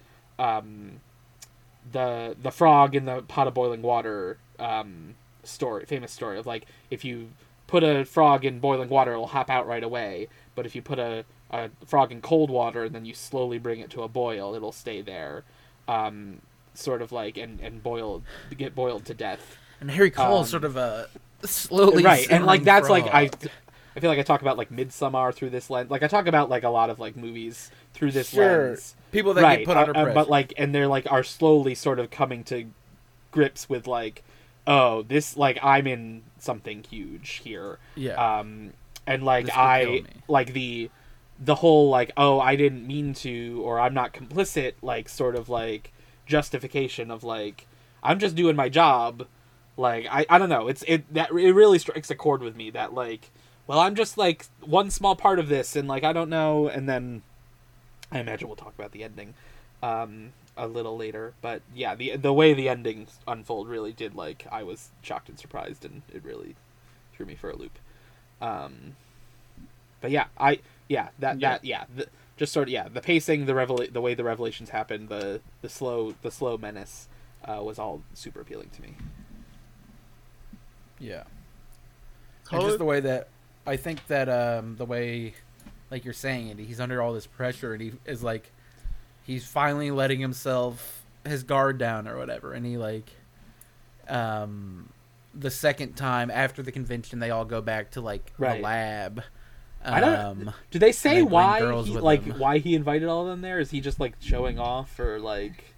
frog in the pot of boiling water famous story of like, if you put a frog in boiling water, it'll hop out right away, but if you put a frog in cold water and then you slowly bring it to a boil, it'll stay there, sort of like and get boiled to death. And Harry Cole is sort of a slowly right, and like that's frog. like I feel like I talk about like Midsommar through this lens. Like I talk about like a lot of like movies through this lens. People that get put under pressure. But like, and they're like are slowly sort of coming to grips with like, oh, this, like I'm in something huge here. Yeah. And like This could kill me. like the the whole like, oh, I didn't mean to, or I'm not complicit, like sort of like justification of like, I'm just doing my job. Like, I don't know. It really strikes a chord with me that like, well, I'm just like one small part of this, and like I don't know. And then I imagine we'll talk about the ending a little later. But yeah, the way the endings unfold really did, like, I was shocked and surprised, and it really threw me for a loop. But yeah, just sort of the pacing, the way the revelations happened, the slow menace was all super appealing to me. Yeah. And just the way that I think that the way, like you're saying it, he's under all this pressure, and he is like, he's finally letting his guard down or whatever, and he like, the second time after the convention, they all go back to like the lab. I don't. Do they say why he invited all of them there? Is he just like showing off, or like?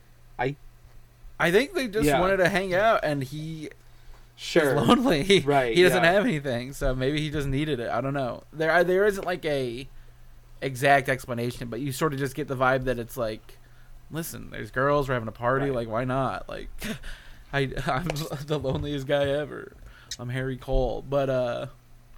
I think they just wanted to hang out, and he. Sure. He's lonely. Right. He doesn't have anything, so maybe he just needed it. I don't know. There isn't like a exact explanation, but you sort of just get the vibe that it's like, listen, there's girls, we're having a party, like why not? Like, I'm the loneliest guy ever. I'm Harry Cole, but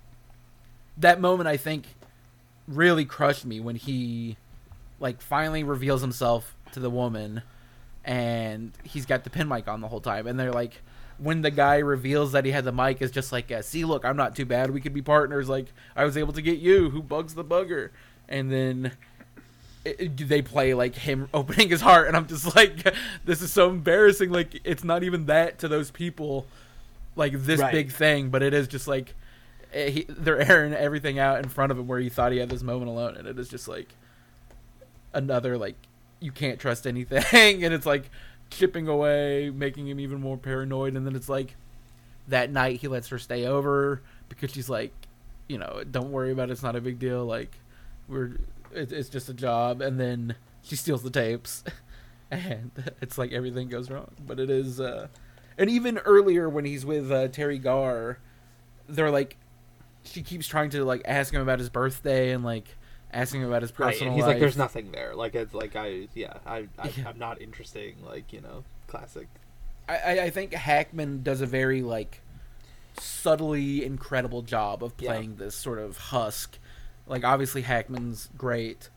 that moment I think really crushed me when he like finally reveals himself to the woman, and he's got the pin mic on the whole time, and they're like. When the guy reveals that he had the mic, is just like, see, look, I'm not too bad. We could be partners. Like, I was able to get you. Who bugs the bugger? And then they play, like, him opening his heart. And I'm just like, this is so embarrassing. Like, it's not even that to those people, like, this big thing. But it is just like, they're airing everything out in front of him where he thought he had this moment alone. And it is just like another, like, you can't trust anything. And it's like, chipping away, making him even more paranoid, and then it's like that night he lets her stay over because she's like, don't worry about it, it's not a big deal, like it's just a job, and then she steals the tapes and it's like everything goes wrong. But it is and even earlier when he's with Terry Garr, they're like, she keeps trying to like ask him about his birthday and like asking about his personal and he's life. like, there's nothing there. Like, it's like, I'm not interesting, like, classic. I think Hackman does a very, like, subtly incredible job of playing this sort of husk. Like, obviously Hackman's great,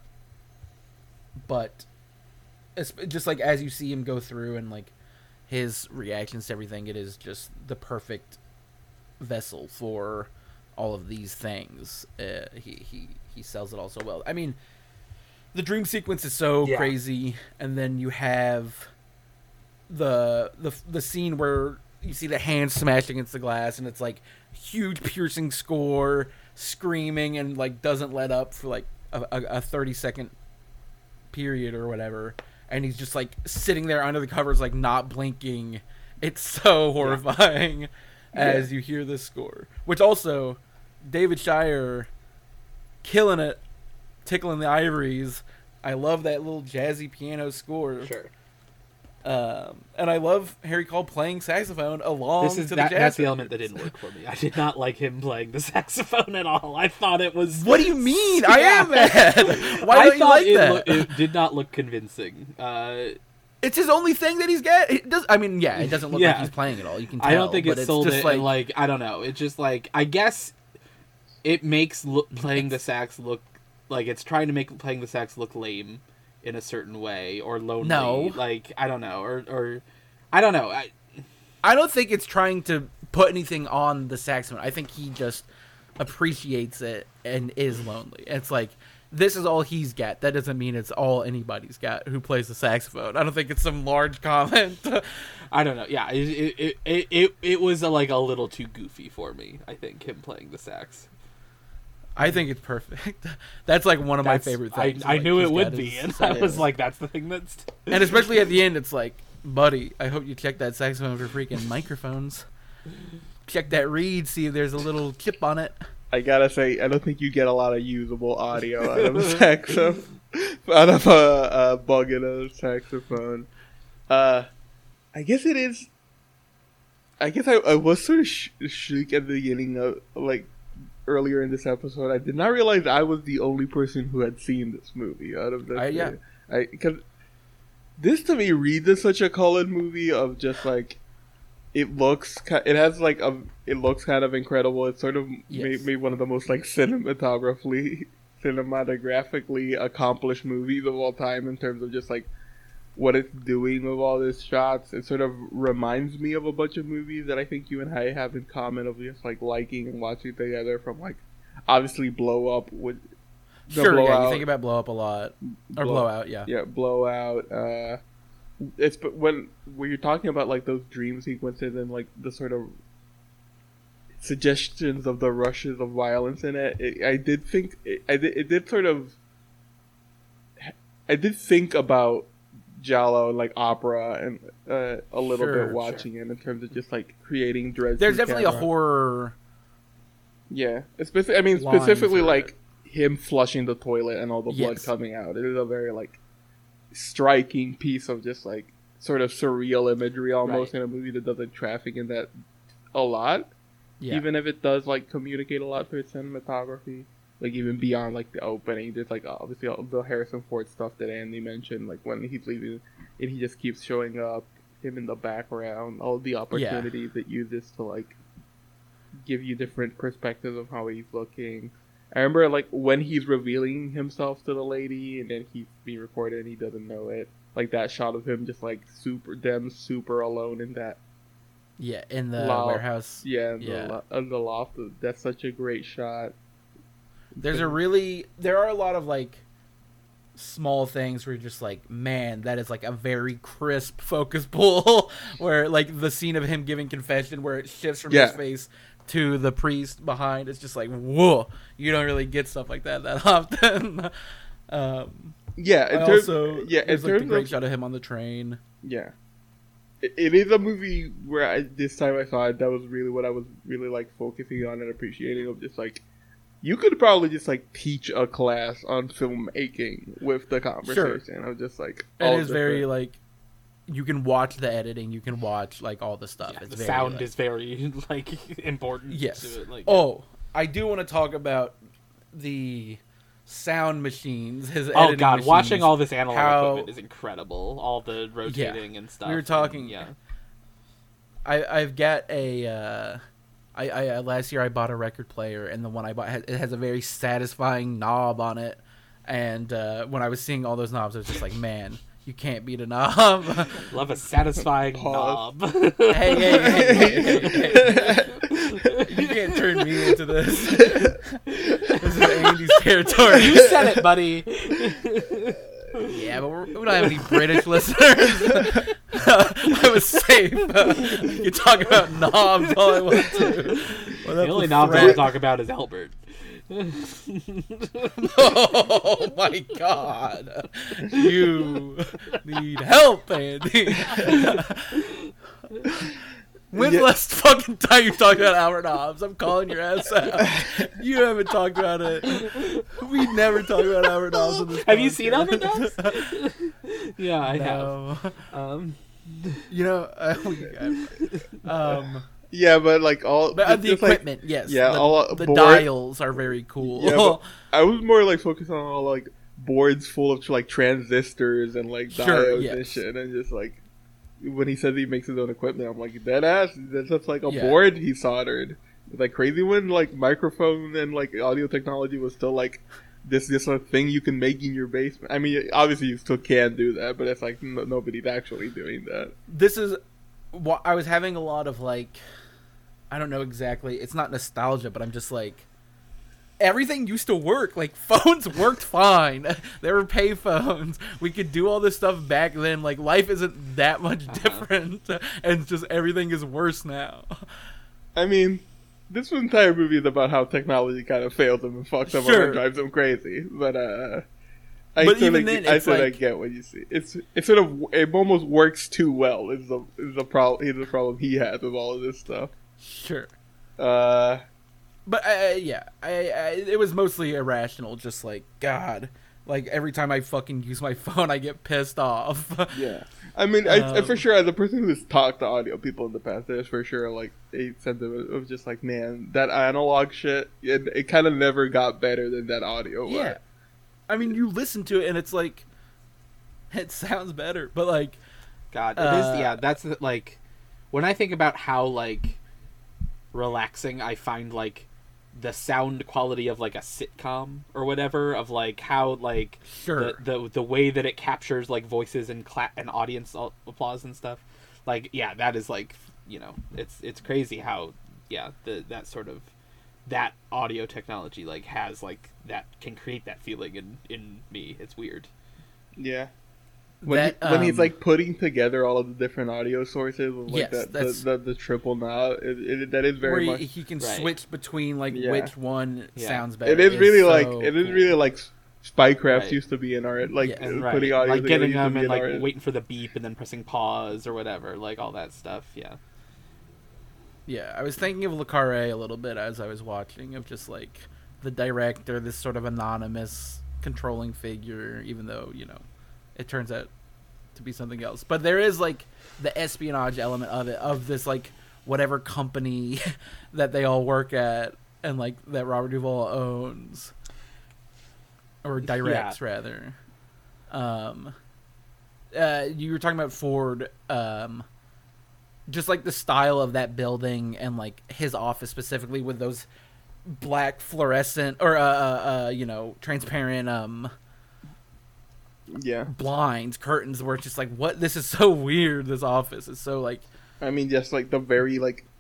but it's just, like, as you see him go through and, like, his reactions to everything, it is just the perfect vessel for all of these things. He sells it all so well. I mean, the dream sequence is so crazy, and then you have the scene where you see the hand smashing against the glass, and it's like huge piercing score, screaming, and like doesn't let up for like a 30-second period or whatever, and he's just like sitting there under the covers, like not blinking. It's so horrifying as you hear this score, which also David Shire killing it, tickling the ivories. I love that little jazzy piano score. Sure. And I love Harry Cole playing saxophone along to the jazz. That's the element that didn't work for me. I did not like him playing the saxophone at all. I thought it was... What do you mean? I am mad. Why don't you like that? It did not look convincing. It's his only thing that he's got. It does. I mean, it doesn't look like he's playing at all. You can tell. I don't think it sold it. Like, I don't know. It's just like, I guess it makes playing the sax look like it's trying to make playing the sax look lame in a certain way, or lonely. No. Like, I don't know. Or I don't know. I don't think it's trying to put anything on the saxophone. I think he just appreciates it and is lonely. It's like, this is all he's got. That doesn't mean it's all anybody's got who plays the saxophone. I don't think it's some large comment. I don't know. Yeah, it was like a little too goofy for me, I think, him playing the sax. I think it's perfect. That's like one of my favorite things. I knew it would be, and I was like, that's the thing that's... And especially at the end, it's like, buddy, I hope you check that saxophone for freaking microphones. Check that reed, see if there's a little chip on it. I gotta say, I don't think you get a lot of usable audio out of a saxophone. Out of a bug in a saxophone. I guess it is... I guess I was sort of shook at the beginning of, like, earlier in this episode, I did not realize I was the only person who had seen this movie out of this. Yeah. Because this to me reads as such a Cullen movie of just like it looks kind of incredible. It's sort of maybe one of the most like cinematographically accomplished movies of all time in terms of just like what it's doing with all these shots. It sort of reminds me of a bunch of movies that I think you and I have in common of just like liking and watching together, from like obviously Blow Up with Blowout. You think about Blow Up a lot, or Blowout, Blowout. It's when you're talking about like those dream sequences and like the sort of suggestions of the rushes of violence in it. I did think about Giallo and like opera and a little bit watching it in terms of just like creating dread. There's definitely a horror. Yeah, specifically like him flushing the toilet and all the blood coming out. It is a very like striking piece of just like sort of surreal imagery almost in a movie that doesn't traffic in that a lot. Yeah. Even if it does like communicate a lot through its cinematography. Like, even beyond, like, the opening, there's, like, obviously all the Harrison Ford stuff that Andy mentioned, like, when he's leaving, and he just keeps showing up, him in the background, all the opportunities that uses to, like, give you different perspectives of how he's looking. I remember, like, when he's revealing himself to the lady, and then he's being recorded and he doesn't know it. Like, that shot of him just, like, super alone in that. Yeah, in the warehouse. Yeah, in the loft. That's such a great shot. There are a lot of like small things where you're just like, man, that is like a very crisp focus pull where like the scene of him giving confession where it shifts from his face to the priest behind. It's just like, whoa, you don't really get stuff like that often. There's like the great shot of him on the train. Yeah. It is a movie where this time I saw it, that was really what I was really like focusing on and appreciating, of just like, you could probably just like teach a class on filmmaking with the conversation. Sure. I'm just like, it is very like, you can watch the editing, you can watch like all the stuff. Yeah, the sound is very like important. Yes. To it, like, I do want to talk about the sound machines. Watching all this analog equipment is incredible. All the rotating and stuff. We were talking. I've got a. I last year I bought a record player, and the one I bought it has a very satisfying knob on it. And when I was seeing all those knobs, I was just like, man, you can't beat a knob. Love a satisfying knob. Hey. You can't turn me into this. This is Andy's territory. You said it, buddy. Yeah, but we don't have any British listeners. I was safe. You can talk about knobs all I want to. The only knobs I want to talk about is Albert. Oh my god. You need help, Andy. When's the last fucking time you talked about Albert Nobbs? I'm calling your ass out. You haven't talked about it. We never talk about Albert Nobbs on this podcast. Have you seen Albert Nobbs? Yeah, I have. Yeah, but like all the equipment, like, yes. Yeah, all the dials are very cool. Yeah, but I was more like focused on all like boards full of like transistors and like diodes and shit, and just like when he says he makes his own equipment, I'm like, dead ass. That's just like a board he soldered. It's like crazy when like microphone and like audio technology was still like this a thing you can make in your basement. I mean, obviously you still can do that, but it's like nobody's actually doing that. This is what I was having a lot of like. I don't know exactly. It's not nostalgia, but I'm just like, everything used to work. Like, phones worked fine. There were pay phones. We could do all this stuff back then. Like, life isn't that much different. And just everything is worse now. I mean, this entire movie is about how technology kind of fails them and fucks them up and drives them crazy. But I get what you see. It almost works too well. Is the problem he has with all of this stuff. Sure. But it was mostly irrational. Just like, God, Like, every time I fucking use my phone, I get pissed off. Yeah. I mean, I for sure, as a person who's talked to audio people in the past, there's for sure, like, a sentiment of just like, man, that analog shit, it kind of never got better than that audio. Yeah. Part. I mean, you listen to it, and it's like, it sounds better, but, like... God, it is, yeah, that's, like, when I think about how, like, relaxing I find, like, the sound quality of, like, a sitcom or whatever, of, like, how, like, sure. the way that it captures, like, voices and and audience applause and stuff, like, yeah, that is, like, you know, it's crazy how, yeah, that sort of, that audio technology, like, has, like, that can create that feeling in me. It's weird. Yeah. When he's like putting together all of the different audio sources, like the triple knob, that is very where much he can switch between like which one sounds better. It is really really like Spycraft used to be in art, like putting audio, like getting them and like waiting for the beep and then pressing pause or whatever, like all that stuff. Yeah. Yeah, I was thinking of Le Carré a little bit as I was watching, of just like the director, this sort of anonymous controlling figure, even though, you know, it turns out to be something else. But there is like the espionage element of it, of this like whatever company that they all work at and like that Robert Duvall owns or directs rather. You were talking about Ford, just like the style of that building and like his office specifically with those black fluorescent or you know, transparent blinds, curtains, where it's just like, what, this is so weird. This office is so like, I mean, just like the very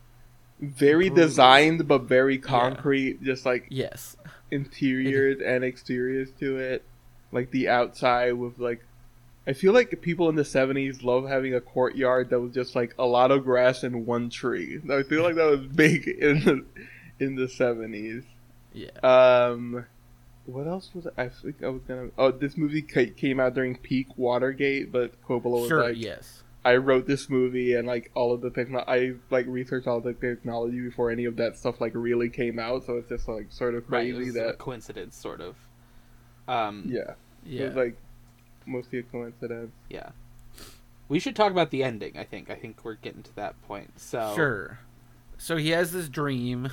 designed but very concrete, just like interiors and exteriors to it, like the outside with like, I feel like people in the 70s love having a courtyard that was just like a lot of grass and one tree. I feel like that was big in the 70s. Yeah. What else was I think I was gonna... Oh, this movie came out during peak Watergate, but Coppola was like... yes. I wrote this movie and, like, all of the I, like, researched all the technology before any of that stuff, like, really came out, so it's just, like, sort of crazy it was that... a coincidence, sort of. Yeah. It was, like, mostly a coincidence. Yeah. We should talk about the ending, I think. I think we're getting to that point, so... Sure. So he has this dream...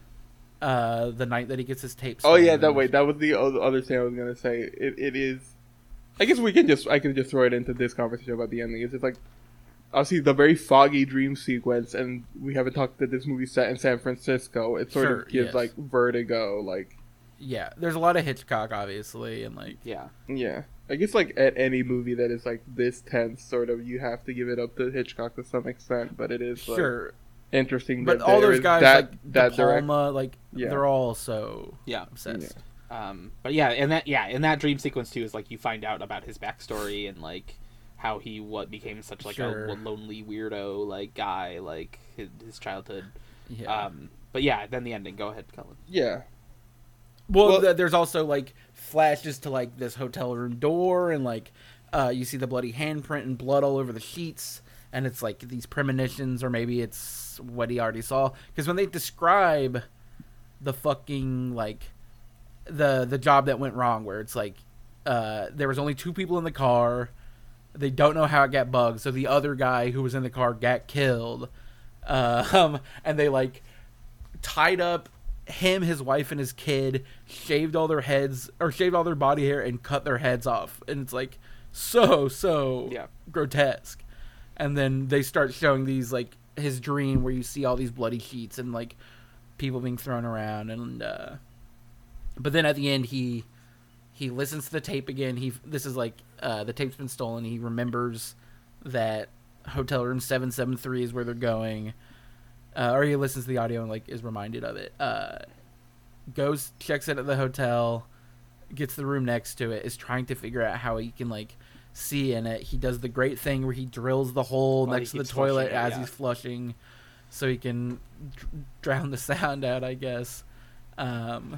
the night that he gets his tape stolen. Oh yeah, that was the other thing I was gonna say. It is. I guess I can just throw it into this conversation about the ending. It's just like, obviously the very foggy dream sequence, and we haven't talked that this movie set in San Francisco. It sort of gives like vertigo, like. Yeah, there's a lot of Hitchcock, obviously, and like. Yeah. I guess like at any movie that is like this tense, sort of, you have to give it up to Hitchcock to some extent, but it is like, interesting. But all those guys, like De Palma, like they're all so obsessed. But yeah, in that dream sequence too is like you find out about his backstory and like how he became such like a lonely weirdo like guy, like his childhood. Yeah. But yeah, then the ending. Go ahead, Cullen. Yeah. Well, there's also like flashes to like this hotel room door, and like you see the bloody handprint and blood all over the sheets. And it's like these premonitions, or maybe it's what he already saw. Because when they describe the fucking, like, the job that went wrong, where it's like, there was only 2 people in the car. They don't know how it got bugged. So the other guy who was in the car got killed. And they, like, tied up him, his wife, and his kid, shaved all their heads, or shaved all their body hair, and cut their heads off. And it's, like, so grotesque. And then they start showing these, like, his dream where you see all these bloody sheets and, like, people being thrown around. And, but then at the end, he listens to the tape again. This is, like, the tape's been stolen. He remembers that hotel room 773 is where they're going. Or he listens to the audio and, like, is reminded of it. Goes, checks it at the hotel, gets the room next to it, is trying to figure out how he can, like, see in it. He does the great thing where he drills the hole next to the toilet as he's flushing, so he can drown the sound out, I guess. And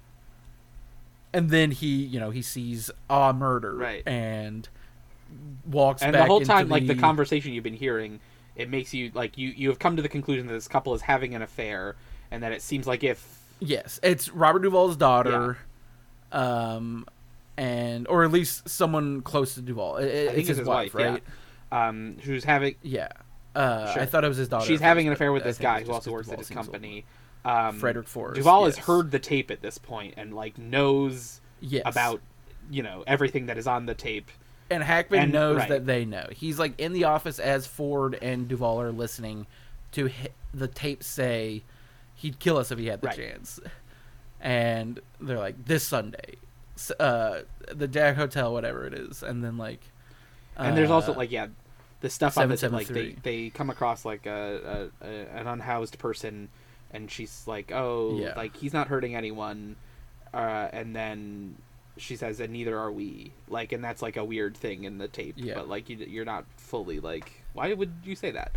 then he sees murder, and walks back. And the whole time, like the conversation you've been hearing, it makes you like you have come to the conclusion that this couple is having an affair, and that it seems like it's Robert Duvall's daughter. or at least someone close to Duvall. I think it's his wife, right? Yeah. Who's having... Yeah. Sure. I thought it was his daughter. She's having an affair with this guy who also works at his company. Frederick Forrest. Duvall has heard the tape at this point and like knows yes. about everything that is on the tape. And Hackman knows that they know. He's like in the office as Ford and Duvall are listening to the tape say he'd kill us if he had the chance. And they're like, this Sunday, the Jack Hotel, whatever it is, and then like, and there's also like the stuff on it, like they come across like an unhoused person, and she's like, like he's not hurting anyone, and then she says, and neither are we, like, and that's like a weird thing in the tape, but like you're not fully like, why would you say that?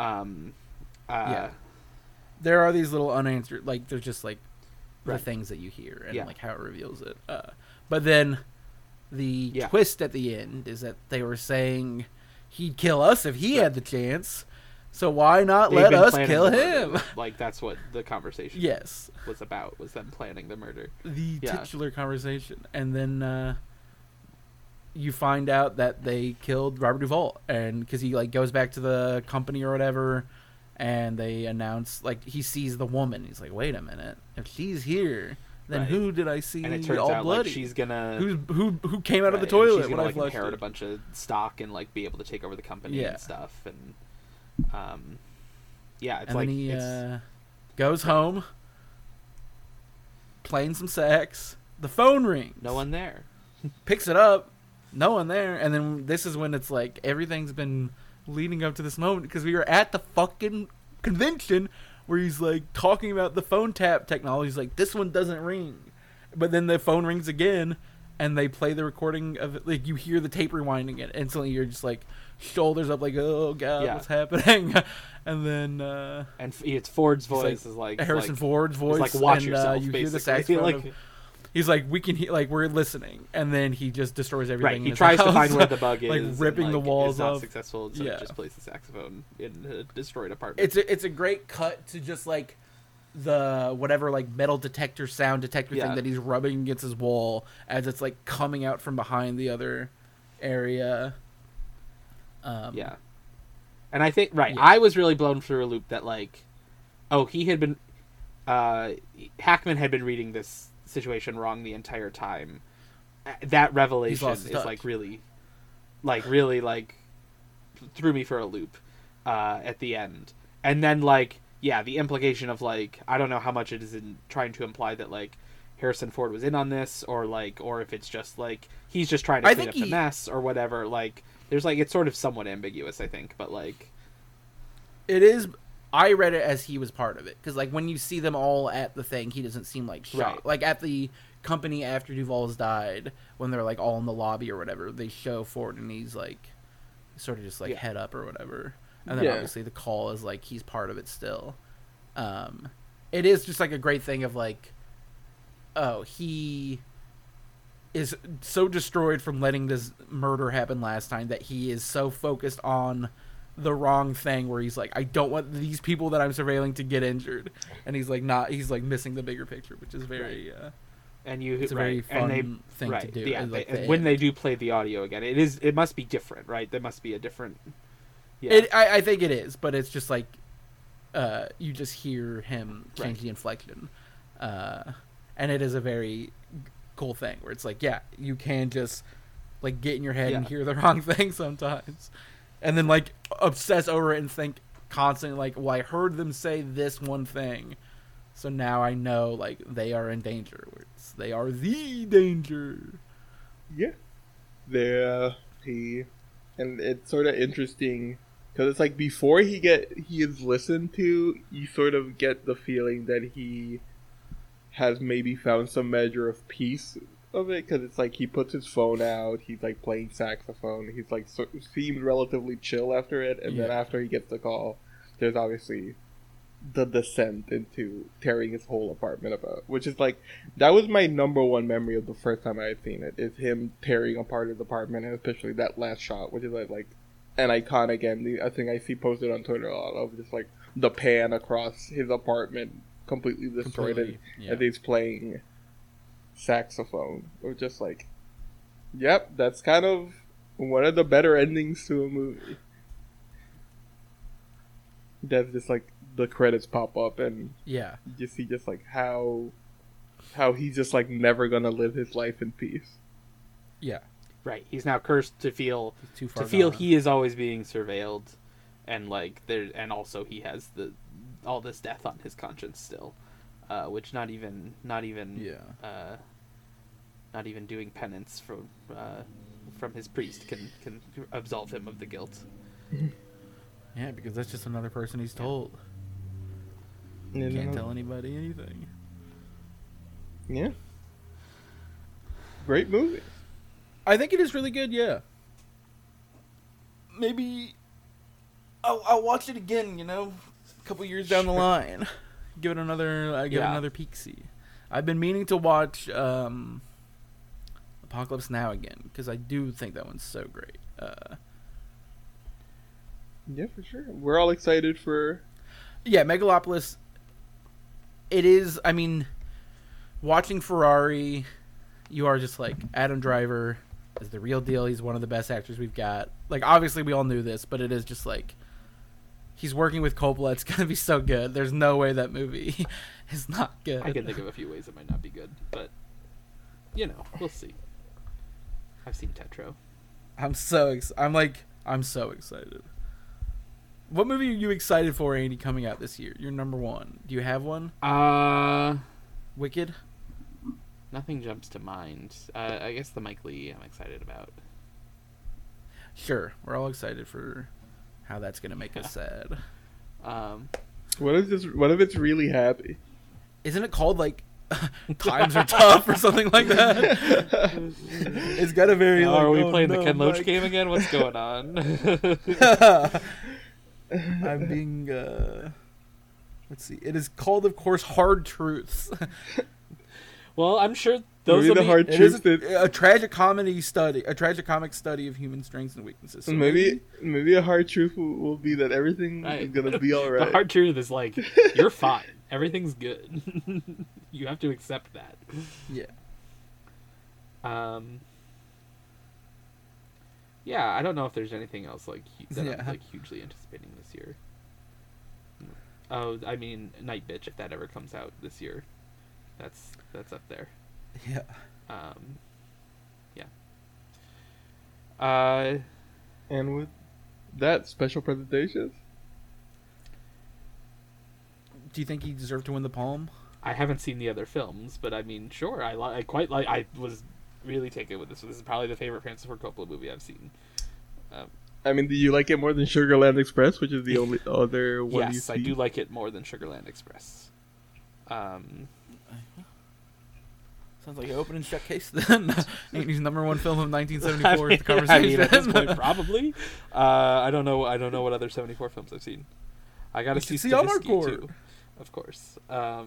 There are these little unanswered, like there's just like the things that you hear and like how it reveals it, but then the twist at the end is that they were saying he'd kill us if he had the chance, so why not let us kill him? Like that's what the conversation was about, was them planning the murder, the titular conversation. And then you find out that they killed Robert Duvall, and because he like goes back to the company or whatever, and they announce, like, he sees the woman. He's like, wait a minute, if she's here, then who did I see? And it turns out like she's gonna who came out of the toilet when I flushed inherit a bunch of stock and like be able to take over the company and stuff. And it's and like then he goes home, playing some sax. The phone rings. No one there. Picks it up. No one there. And then this is when it's like everything's been leading up to this moment, because we were at the fucking convention where he's like talking about the phone tap technology. He's like, this one doesn't ring, but then the phone rings again, and they play the recording of it. Like, you hear the tape rewinding it, and suddenly you're just like shoulders up, like, oh god, what's happening? And then and it's Ford's voice is like Harrison Ford's voice, like, watch and yourself, you basically. hear the saxophone. He's like, we can hear, like, we're listening, and then he just destroys everything. He tries to find where the bug is, like ripping the walls is not off. Successful, so he just plays the saxophone in a destroyed apartment. It's a great cut to just like the whatever like metal detector, sound detector thing that he's rubbing against his wall as it's like coming out from behind the other area. And I think I was really blown through a loop that like, he had been Hackman had been reading this situation wrong the entire time. That revelation is like really threw me for a loop at the end. And then like the implication of like, I don't know how much it is in trying to imply that like Harrison Ford was in on this, or if it's just like he's just trying to clean up the mess or whatever. Like there's like, it's sort of somewhat ambiguous, I think, but like it is. I read it as he was part of it, because like when you see them all at the thing, he doesn't seem like shocked. Like at the company after Duvall's died, when they're like all in the lobby or whatever, they show Ford and he's like sort of just like head up or whatever, and then obviously the call is like he's part of it still. It is just like a great thing of like, he is so destroyed from letting this murder happen last time that he is so focused on the wrong thing, where he's like, I don't want these people that I'm surveilling to get injured, and he's like missing the bigger picture, which is very it's a very fun thing to do. When they do play the audio again, it must be different, right? There must be a different I think it is, but it's just like you just hear him change the inflection, and it is a very cool thing where it's like, you can just like get in your head and hear the wrong thing sometimes, and then like obsess over it and think constantly like, well, I heard them say this one thing, so now I know like they are in danger. They are the danger. Yeah, and it's sort of interesting because it's like before he is listened to, you sort of get the feeling that he has maybe found some measure of peace of it, because it's like he puts his phone out, he's like playing saxophone, he's like seems relatively chill after it, and then after he gets the call, there's obviously the descent into tearing his whole apartment apart, which is like, that was my number one memory of the first time I had seen it, is him tearing apart his apartment, and especially that last shot, which is like an iconic ending. I think I see posted on Twitter a lot of just like the pan across his apartment completely destroyed, as he's playing saxophone, or just like Yep, that's kind of one of the better endings to a movie. That's just like the credits pop up and Yeah. you see just like how he's just like never gonna live his life in peace. Yeah. Right. He's now cursed to feel Too far gone. he is always being surveilled, and like there, and also he has all this death on his conscience still, which not even doing penance from his priest can absolve him of the guilt. Yeah, because that's just another person he's told. Can't tell anybody anything. Yeah. Great movie. I think it is really good, yeah. Maybe I'll watch it again, a couple years down the line. Give it another peek-see. I've been meaning to watch Apocalypse Now again, because I do think that one's so great. Yeah, for sure. We're all excited for... Yeah, Megalopolis, it is, watching Ferrari, you are just like, Adam Driver is the real deal. He's one of the best actors we've got. Like, obviously we all knew this, but it is just like, he's working with Coppola. It's going to be so good. There's no way that movie is not good. I can think of a few ways it might not be good, but, we'll see. I've seen Tetro. I'm so excited. What movie are you excited for, Andy, coming out this year? Your number one. Do you have one? Wicked? Nothing jumps to mind. I guess the Mike Lee I'm excited about. Sure. We're all excited for how that's going to make us sad. What if it's really happy? Isn't it called, like, Times Are Tough or something like that? It's got a very, are we playing the Ken Loach game again? What's going on? I'm being, let's see. It is called, of course, Hard Truths. Well, I'm sure those will be hard truths. A tragic comic study of human strengths and weaknesses. So maybe a hard truth will be that everything is gonna be all right. The hard truth is like, you're fine. Everything's good. You have to accept that. Yeah. Yeah, I don't know if there's anything else I'm hugely anticipating this year. Oh, Night Bitch, if that ever comes out this year, that's up there. Yeah. Yeah. And with that, special presentations. Do you think he deserved to win the Palm? I haven't seen the other films, but sure. I quite like. I was really taken with this. This is probably the favorite Francis Ford Coppola movie I've seen. Do you like it more than Sugarland Express, which is the only other one you see? Yes, I do like it more than Sugarland Express. Sounds like an open and shut case then. Andy's number one film of 1974 is The Conversation. At this point, probably. I don't know what other 74 films I've seen. I gotta see Stavisky too, of course. I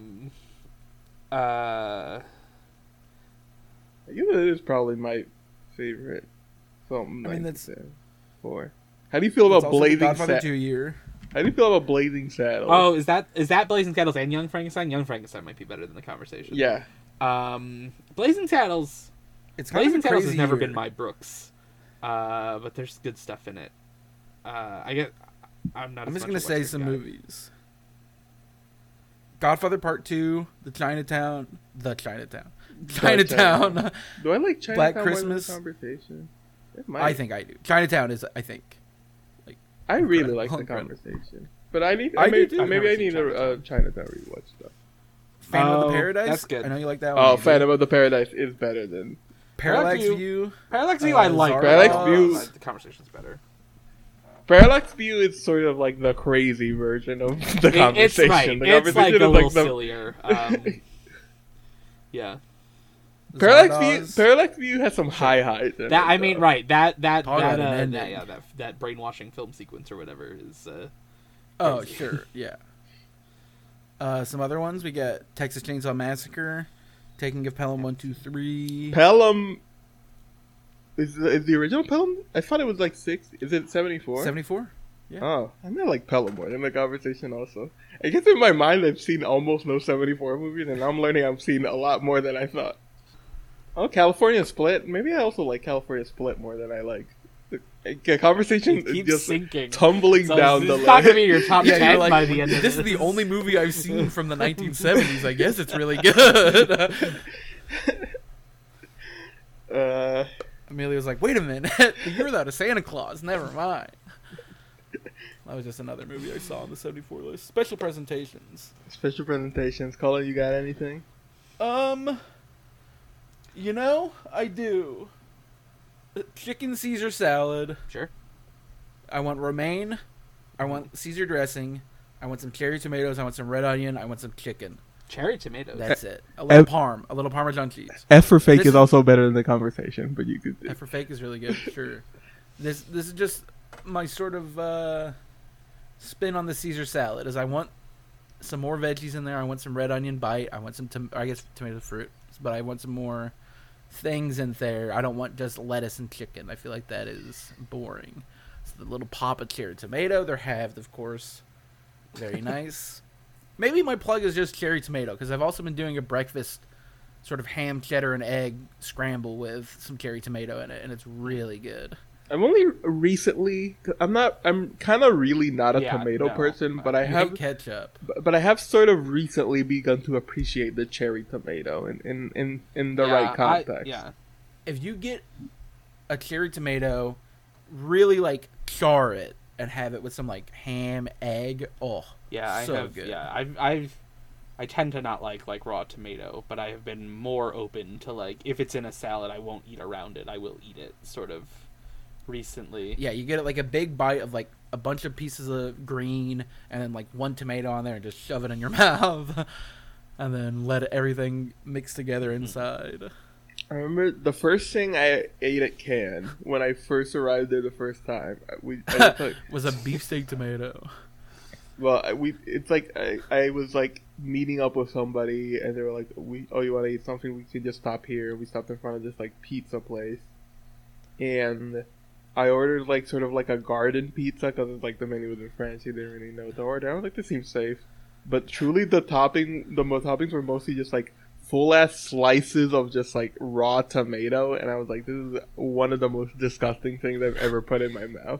guess it is probably my favorite film. That's for. How do you feel about Blazing Godfather Saddles? 2 year. How do you feel about Blazing Saddles? Oh, is that Blazing Saddles and Young Frankenstein? Young Frankenstein might be better than The Conversation. Yeah. Blazing Saddles. Blazing Saddles has never been my Brooks, but there's good stuff in it. I'm just gonna say some movies. Godfather Part 2, Chinatown. Do I like Chinatown Black Christmas? More than The Conversation? I think I do. Chinatown is, I think. I really like The Conversation, but maybe I need a Chinatown rewatch stuff. Phantom of the Paradise. That's good. I know you like that one. Oh, Phantom of the Paradise is better than Parallax View. Parallax View, I like. Parallax View. The Conversation's better. Parallax View is sort of like the crazy version of The Conversation. It's right. The Conversation Conversation is a little the... sillier. Yeah. Parallax View has some highs. Right. That brainwashing film sequence or whatever is. Oh, sure, yeah. Some other ones we get Texas Chainsaw Massacre, Taking of Pelham 1, 2, 3. Pelham is the original Pelham? I thought it was like 6. Is it 74? 74. Yeah. Oh, I mean, I like Pelham more than The Conversation also. I guess in my mind I've seen almost no 74 movies, and I'm learning I've seen a lot more than I thought. Oh, California Split. Maybe I also like California Split more than I like the conversation. Keeps just sinking, tumbling down the list. It's not gonna be your top Yeah, 10 like, by the end of this is the only movie I've seen from the 1970s. I guess it's really good. Amelia was like, "Wait a minute, the year without a Santa Claus. Never mind." That was just another movie I saw on the 74 list. Special presentations. Special presentations. Colin, you got anything? You know, I do. Chicken Caesar salad. Sure. I want romaine. I want Caesar dressing. I want some cherry tomatoes. I want some red onion. I want some chicken. Cherry tomatoes. That's it. A little parm. A little Parmesan cheese. F for fake is also better than the conversation, but you could. F for fake is really good, sure. This is just my sort of spin on the Caesar salad. Is I want some more veggies in there. I want some red onion bite. I want some tomato fruit, but I want some more things in there. I don't want just lettuce and chicken. I feel like that is boring. So the little pop of cherry tomato, they're halved, of course. Very nice. Maybe my plug is just cherry tomato, because I've also been doing a breakfast sort of ham, cheddar, and egg scramble with some cherry tomato in it, and it's really good. I'm only recently. I'm kind of really not a tomato person, but I have ketchup. But I have sort of recently begun to appreciate the cherry tomato in the right context. If you get a cherry tomato, really like char it and have it with some like ham, egg. Oh, yeah, so good. Yeah, I tend to not like raw tomato, but I have been more open to like if it's in a salad, I won't eat around it. I will eat it sort of. Recently, yeah, you get it like a big bite of like a bunch of pieces of green and then like one tomato on there and just shove it in your mouth and then let everything mix together inside. I remember the first thing I ate at Cannes when I first arrived there the first time was a beefsteak tomato. Well, it's like I was like meeting up with somebody and they were like, you want to eat something? We could just stop here. We stopped in front of this like pizza place and I ordered like sort of like a garden pizza because it's like the menu was in French. You didn't really know what to order. I was like, this seems safe. But truly, the toppings were mostly just like full ass slices of just like raw tomato, and I was like, this is one of the most disgusting things I've ever put in my mouth.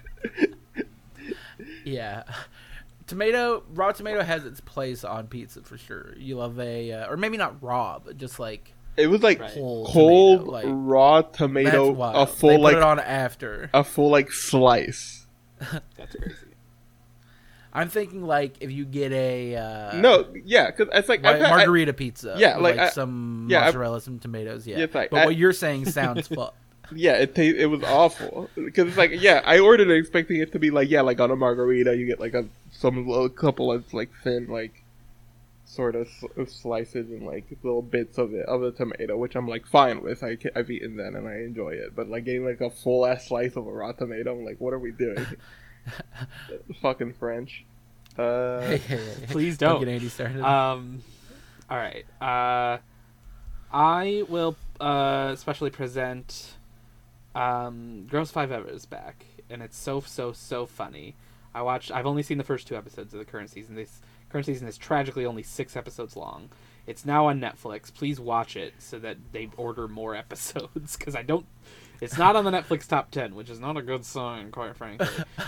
Yeah, raw tomato has its place on pizza for sure. You love or maybe not raw, but just like. It was like cold tomato, like, raw tomato, a full they put like it on after a full like slice. That's crazy. I'm thinking like if you get because it's like margarita pizza, yeah, like some mozzarella, some tomatoes, yeah. Like, but what you're saying sounds fucked. Yeah, it was awful because it's like I ordered it expecting it to be like like on a margarita you get like a couple of like thin like. Sort of slices and like little bits of the tomato, which I'm like fine with. I've eaten that and I enjoy it. But like getting like a full ass slice of a raw tomato, I'm like, what are we doing? Fucking French. Please don't get Andy started. All right. I will specially present Girls 5 Ever is back, and it's so funny. I've only seen the first 2 episodes of the current season. This current season is tragically only 6 episodes long. It's now on Netflix. Please watch it so that they order more episodes, because it's not on the Netflix top 10, which is not a good sign, quite frankly.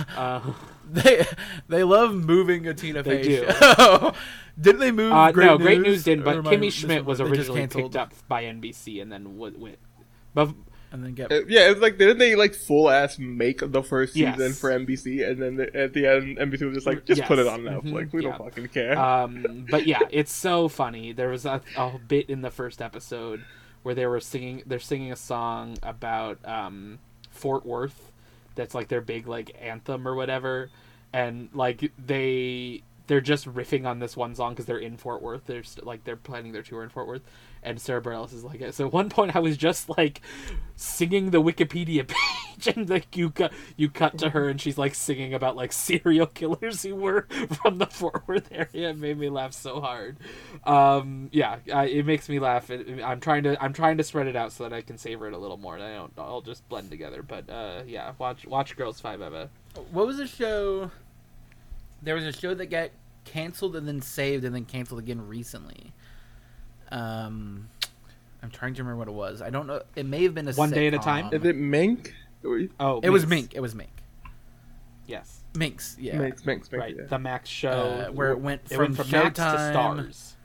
They love moving a Tina Fey do. show. Didn't they move Great News? Great News didn't, but Kimmy Schmidt was originally picked up by NBC and then went. But and then it's like didn't they like full ass make the first season for NBC and then at the end NBC was just like put it on Netflix. We don't fucking care. But yeah, it's so funny. There was a bit in the first episode where they're singing a song about Fort Worth. That's like their big like anthem or whatever, and like they're just riffing on this one song because they're in Fort Worth. They're planning their tour in Fort Worth, and Sarah Bareilles is like, so at one point I was just like singing the Wikipedia page, and like you cut to her and she's like singing about like serial killers who were from the Fort Worth area. It made me laugh so hard. It makes me laugh. I'm trying to spread it out so that I can savor it a little more. And I'll just blend together. But watch Girls 5 Eva. What was the show? There was a show that got canceled and then saved and then canceled again recently. I I'm trying to remember what it was. I don't know. It may have been a One Day at a sitcom. Time? Is it Mink? Oh, It was Mink. It was Mink. Yes. Minx, yeah. Minx, Right. yeah. The Max show. Where it went it from went from Max to Showtime. Stars.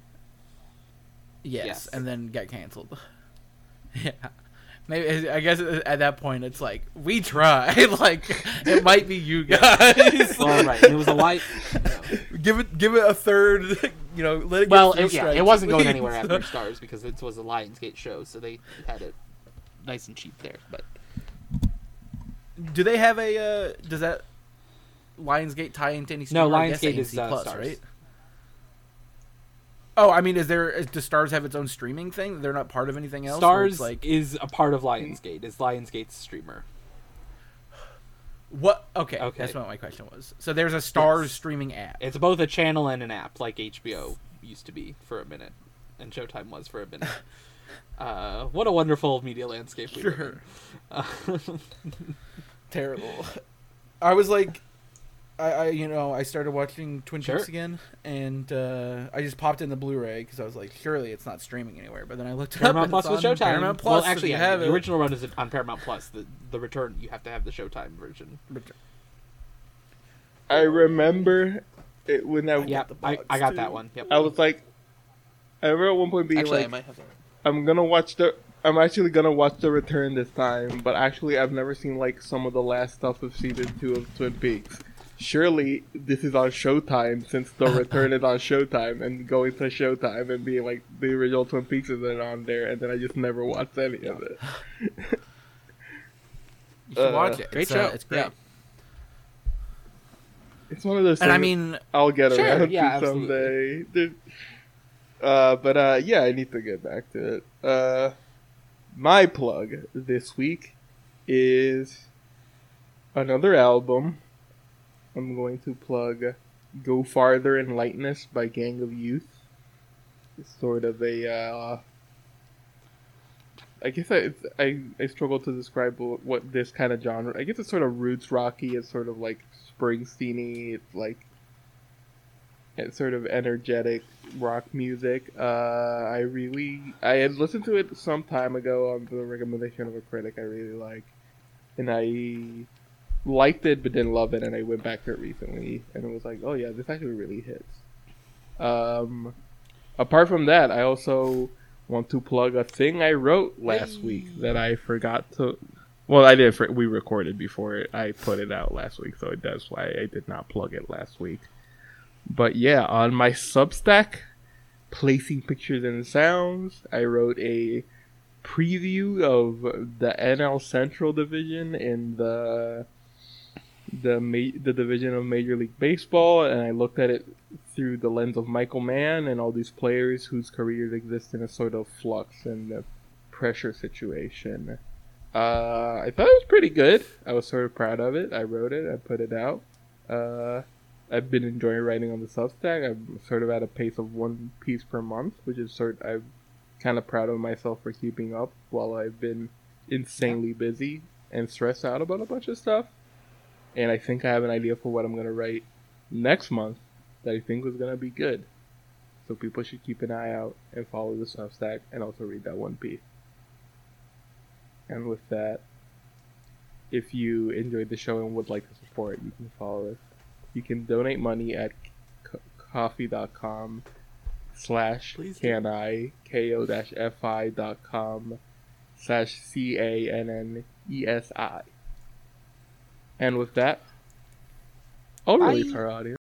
Yes, and then got canceled. Yeah. Maybe, I guess at that point it's like, we tried. Like, it might be you guys. Well, right. It was a light. Give it a third, let it get Well, three it strikes, wasn't going please. anywhere after Stars because it was a Lionsgate show, so they had it nice and cheap there. But do they have a, does that Lionsgate tie into any no, streamer? I guess Lionsgate is AMC Plus, Stars. right? Oh, I mean, does Stars have its own streaming thing? They're not part of anything else? Stars like... is a part of Lionsgate. Is Lionsgate's streamer. What? Okay, that's what my question was. So there's a Stars streaming app. It's both a channel and an app, like HBO used to be for a minute, and Showtime was for a minute. What a wonderful media landscape we live in. Terrible. I was like, I started watching Twin Peaks again, and I just popped in the Blu-ray because I was like, surely it's not streaming anywhere. But then I looked it Paramount up, Plus and with it's on Showtime. Paramount Plus. Well, actually, so you have the it. original run is on Paramount Plus. The return, you have to have the Showtime version. I remember it when I I got that one. Yep. I was like, I remember at one point being Actually, like, I might have that. I'm actually gonna watch the return this time, but actually I've never seen like some of the last stuff of season 2 of Twin Peaks. Surely this is on Showtime since the return is on Showtime, and going to Showtime and being like the original Twin Peaks isn't on there, and then I just never watched any of it. You should watch it. Great It's, show. it's great. Yeah. It's one of those things. And I mean, I'll get Sure, around yeah, to someday. But yeah, I need to get back to it. My plug this week is another album. I'm going to plug Go Farther in Lightness by Gang of Youth. It's sort of a, I guess I struggle to describe what this kind of genre, I guess it's sort of roots rocky, it's sort of like Springsteen-y, it's sort of energetic rock music. I had listened to it some time ago on the recommendation of a critic I really like, and I liked it but didn't love it, and I went back to it recently and it was like, oh yeah, this actually really hits. Apart from that, I also want to plug a thing I wrote last week that I forgot to. Well, I did. We recorded before I put it out last week, so that's why I did not plug it last week. But yeah, on my Substack, Placing Pictures and Sounds, I wrote a preview of the NL Central division in the division of Major League Baseball, and I looked at it through the lens of Michael Mann and all these players whose careers exist in a sort of flux and a pressure situation. I thought it was pretty good. I was sort of proud of it. I wrote it. I put it out. I've been enjoying writing on the Substack. I'm sort of at a pace of one piece per month, which is I'm kind of proud of myself for keeping up while I've been insanely busy and stressed out about a bunch of stuff. And I think I have an idea for what I'm going to write next month that I think was going to be good. So people should keep an eye out and follow the Substack and also read that one piece. And with that, if you enjoyed the show and would like to support, you can follow us. You can donate money at ko-fi.com/canni, ko-fi.com/CANNESI. And with that, I'll release our audio.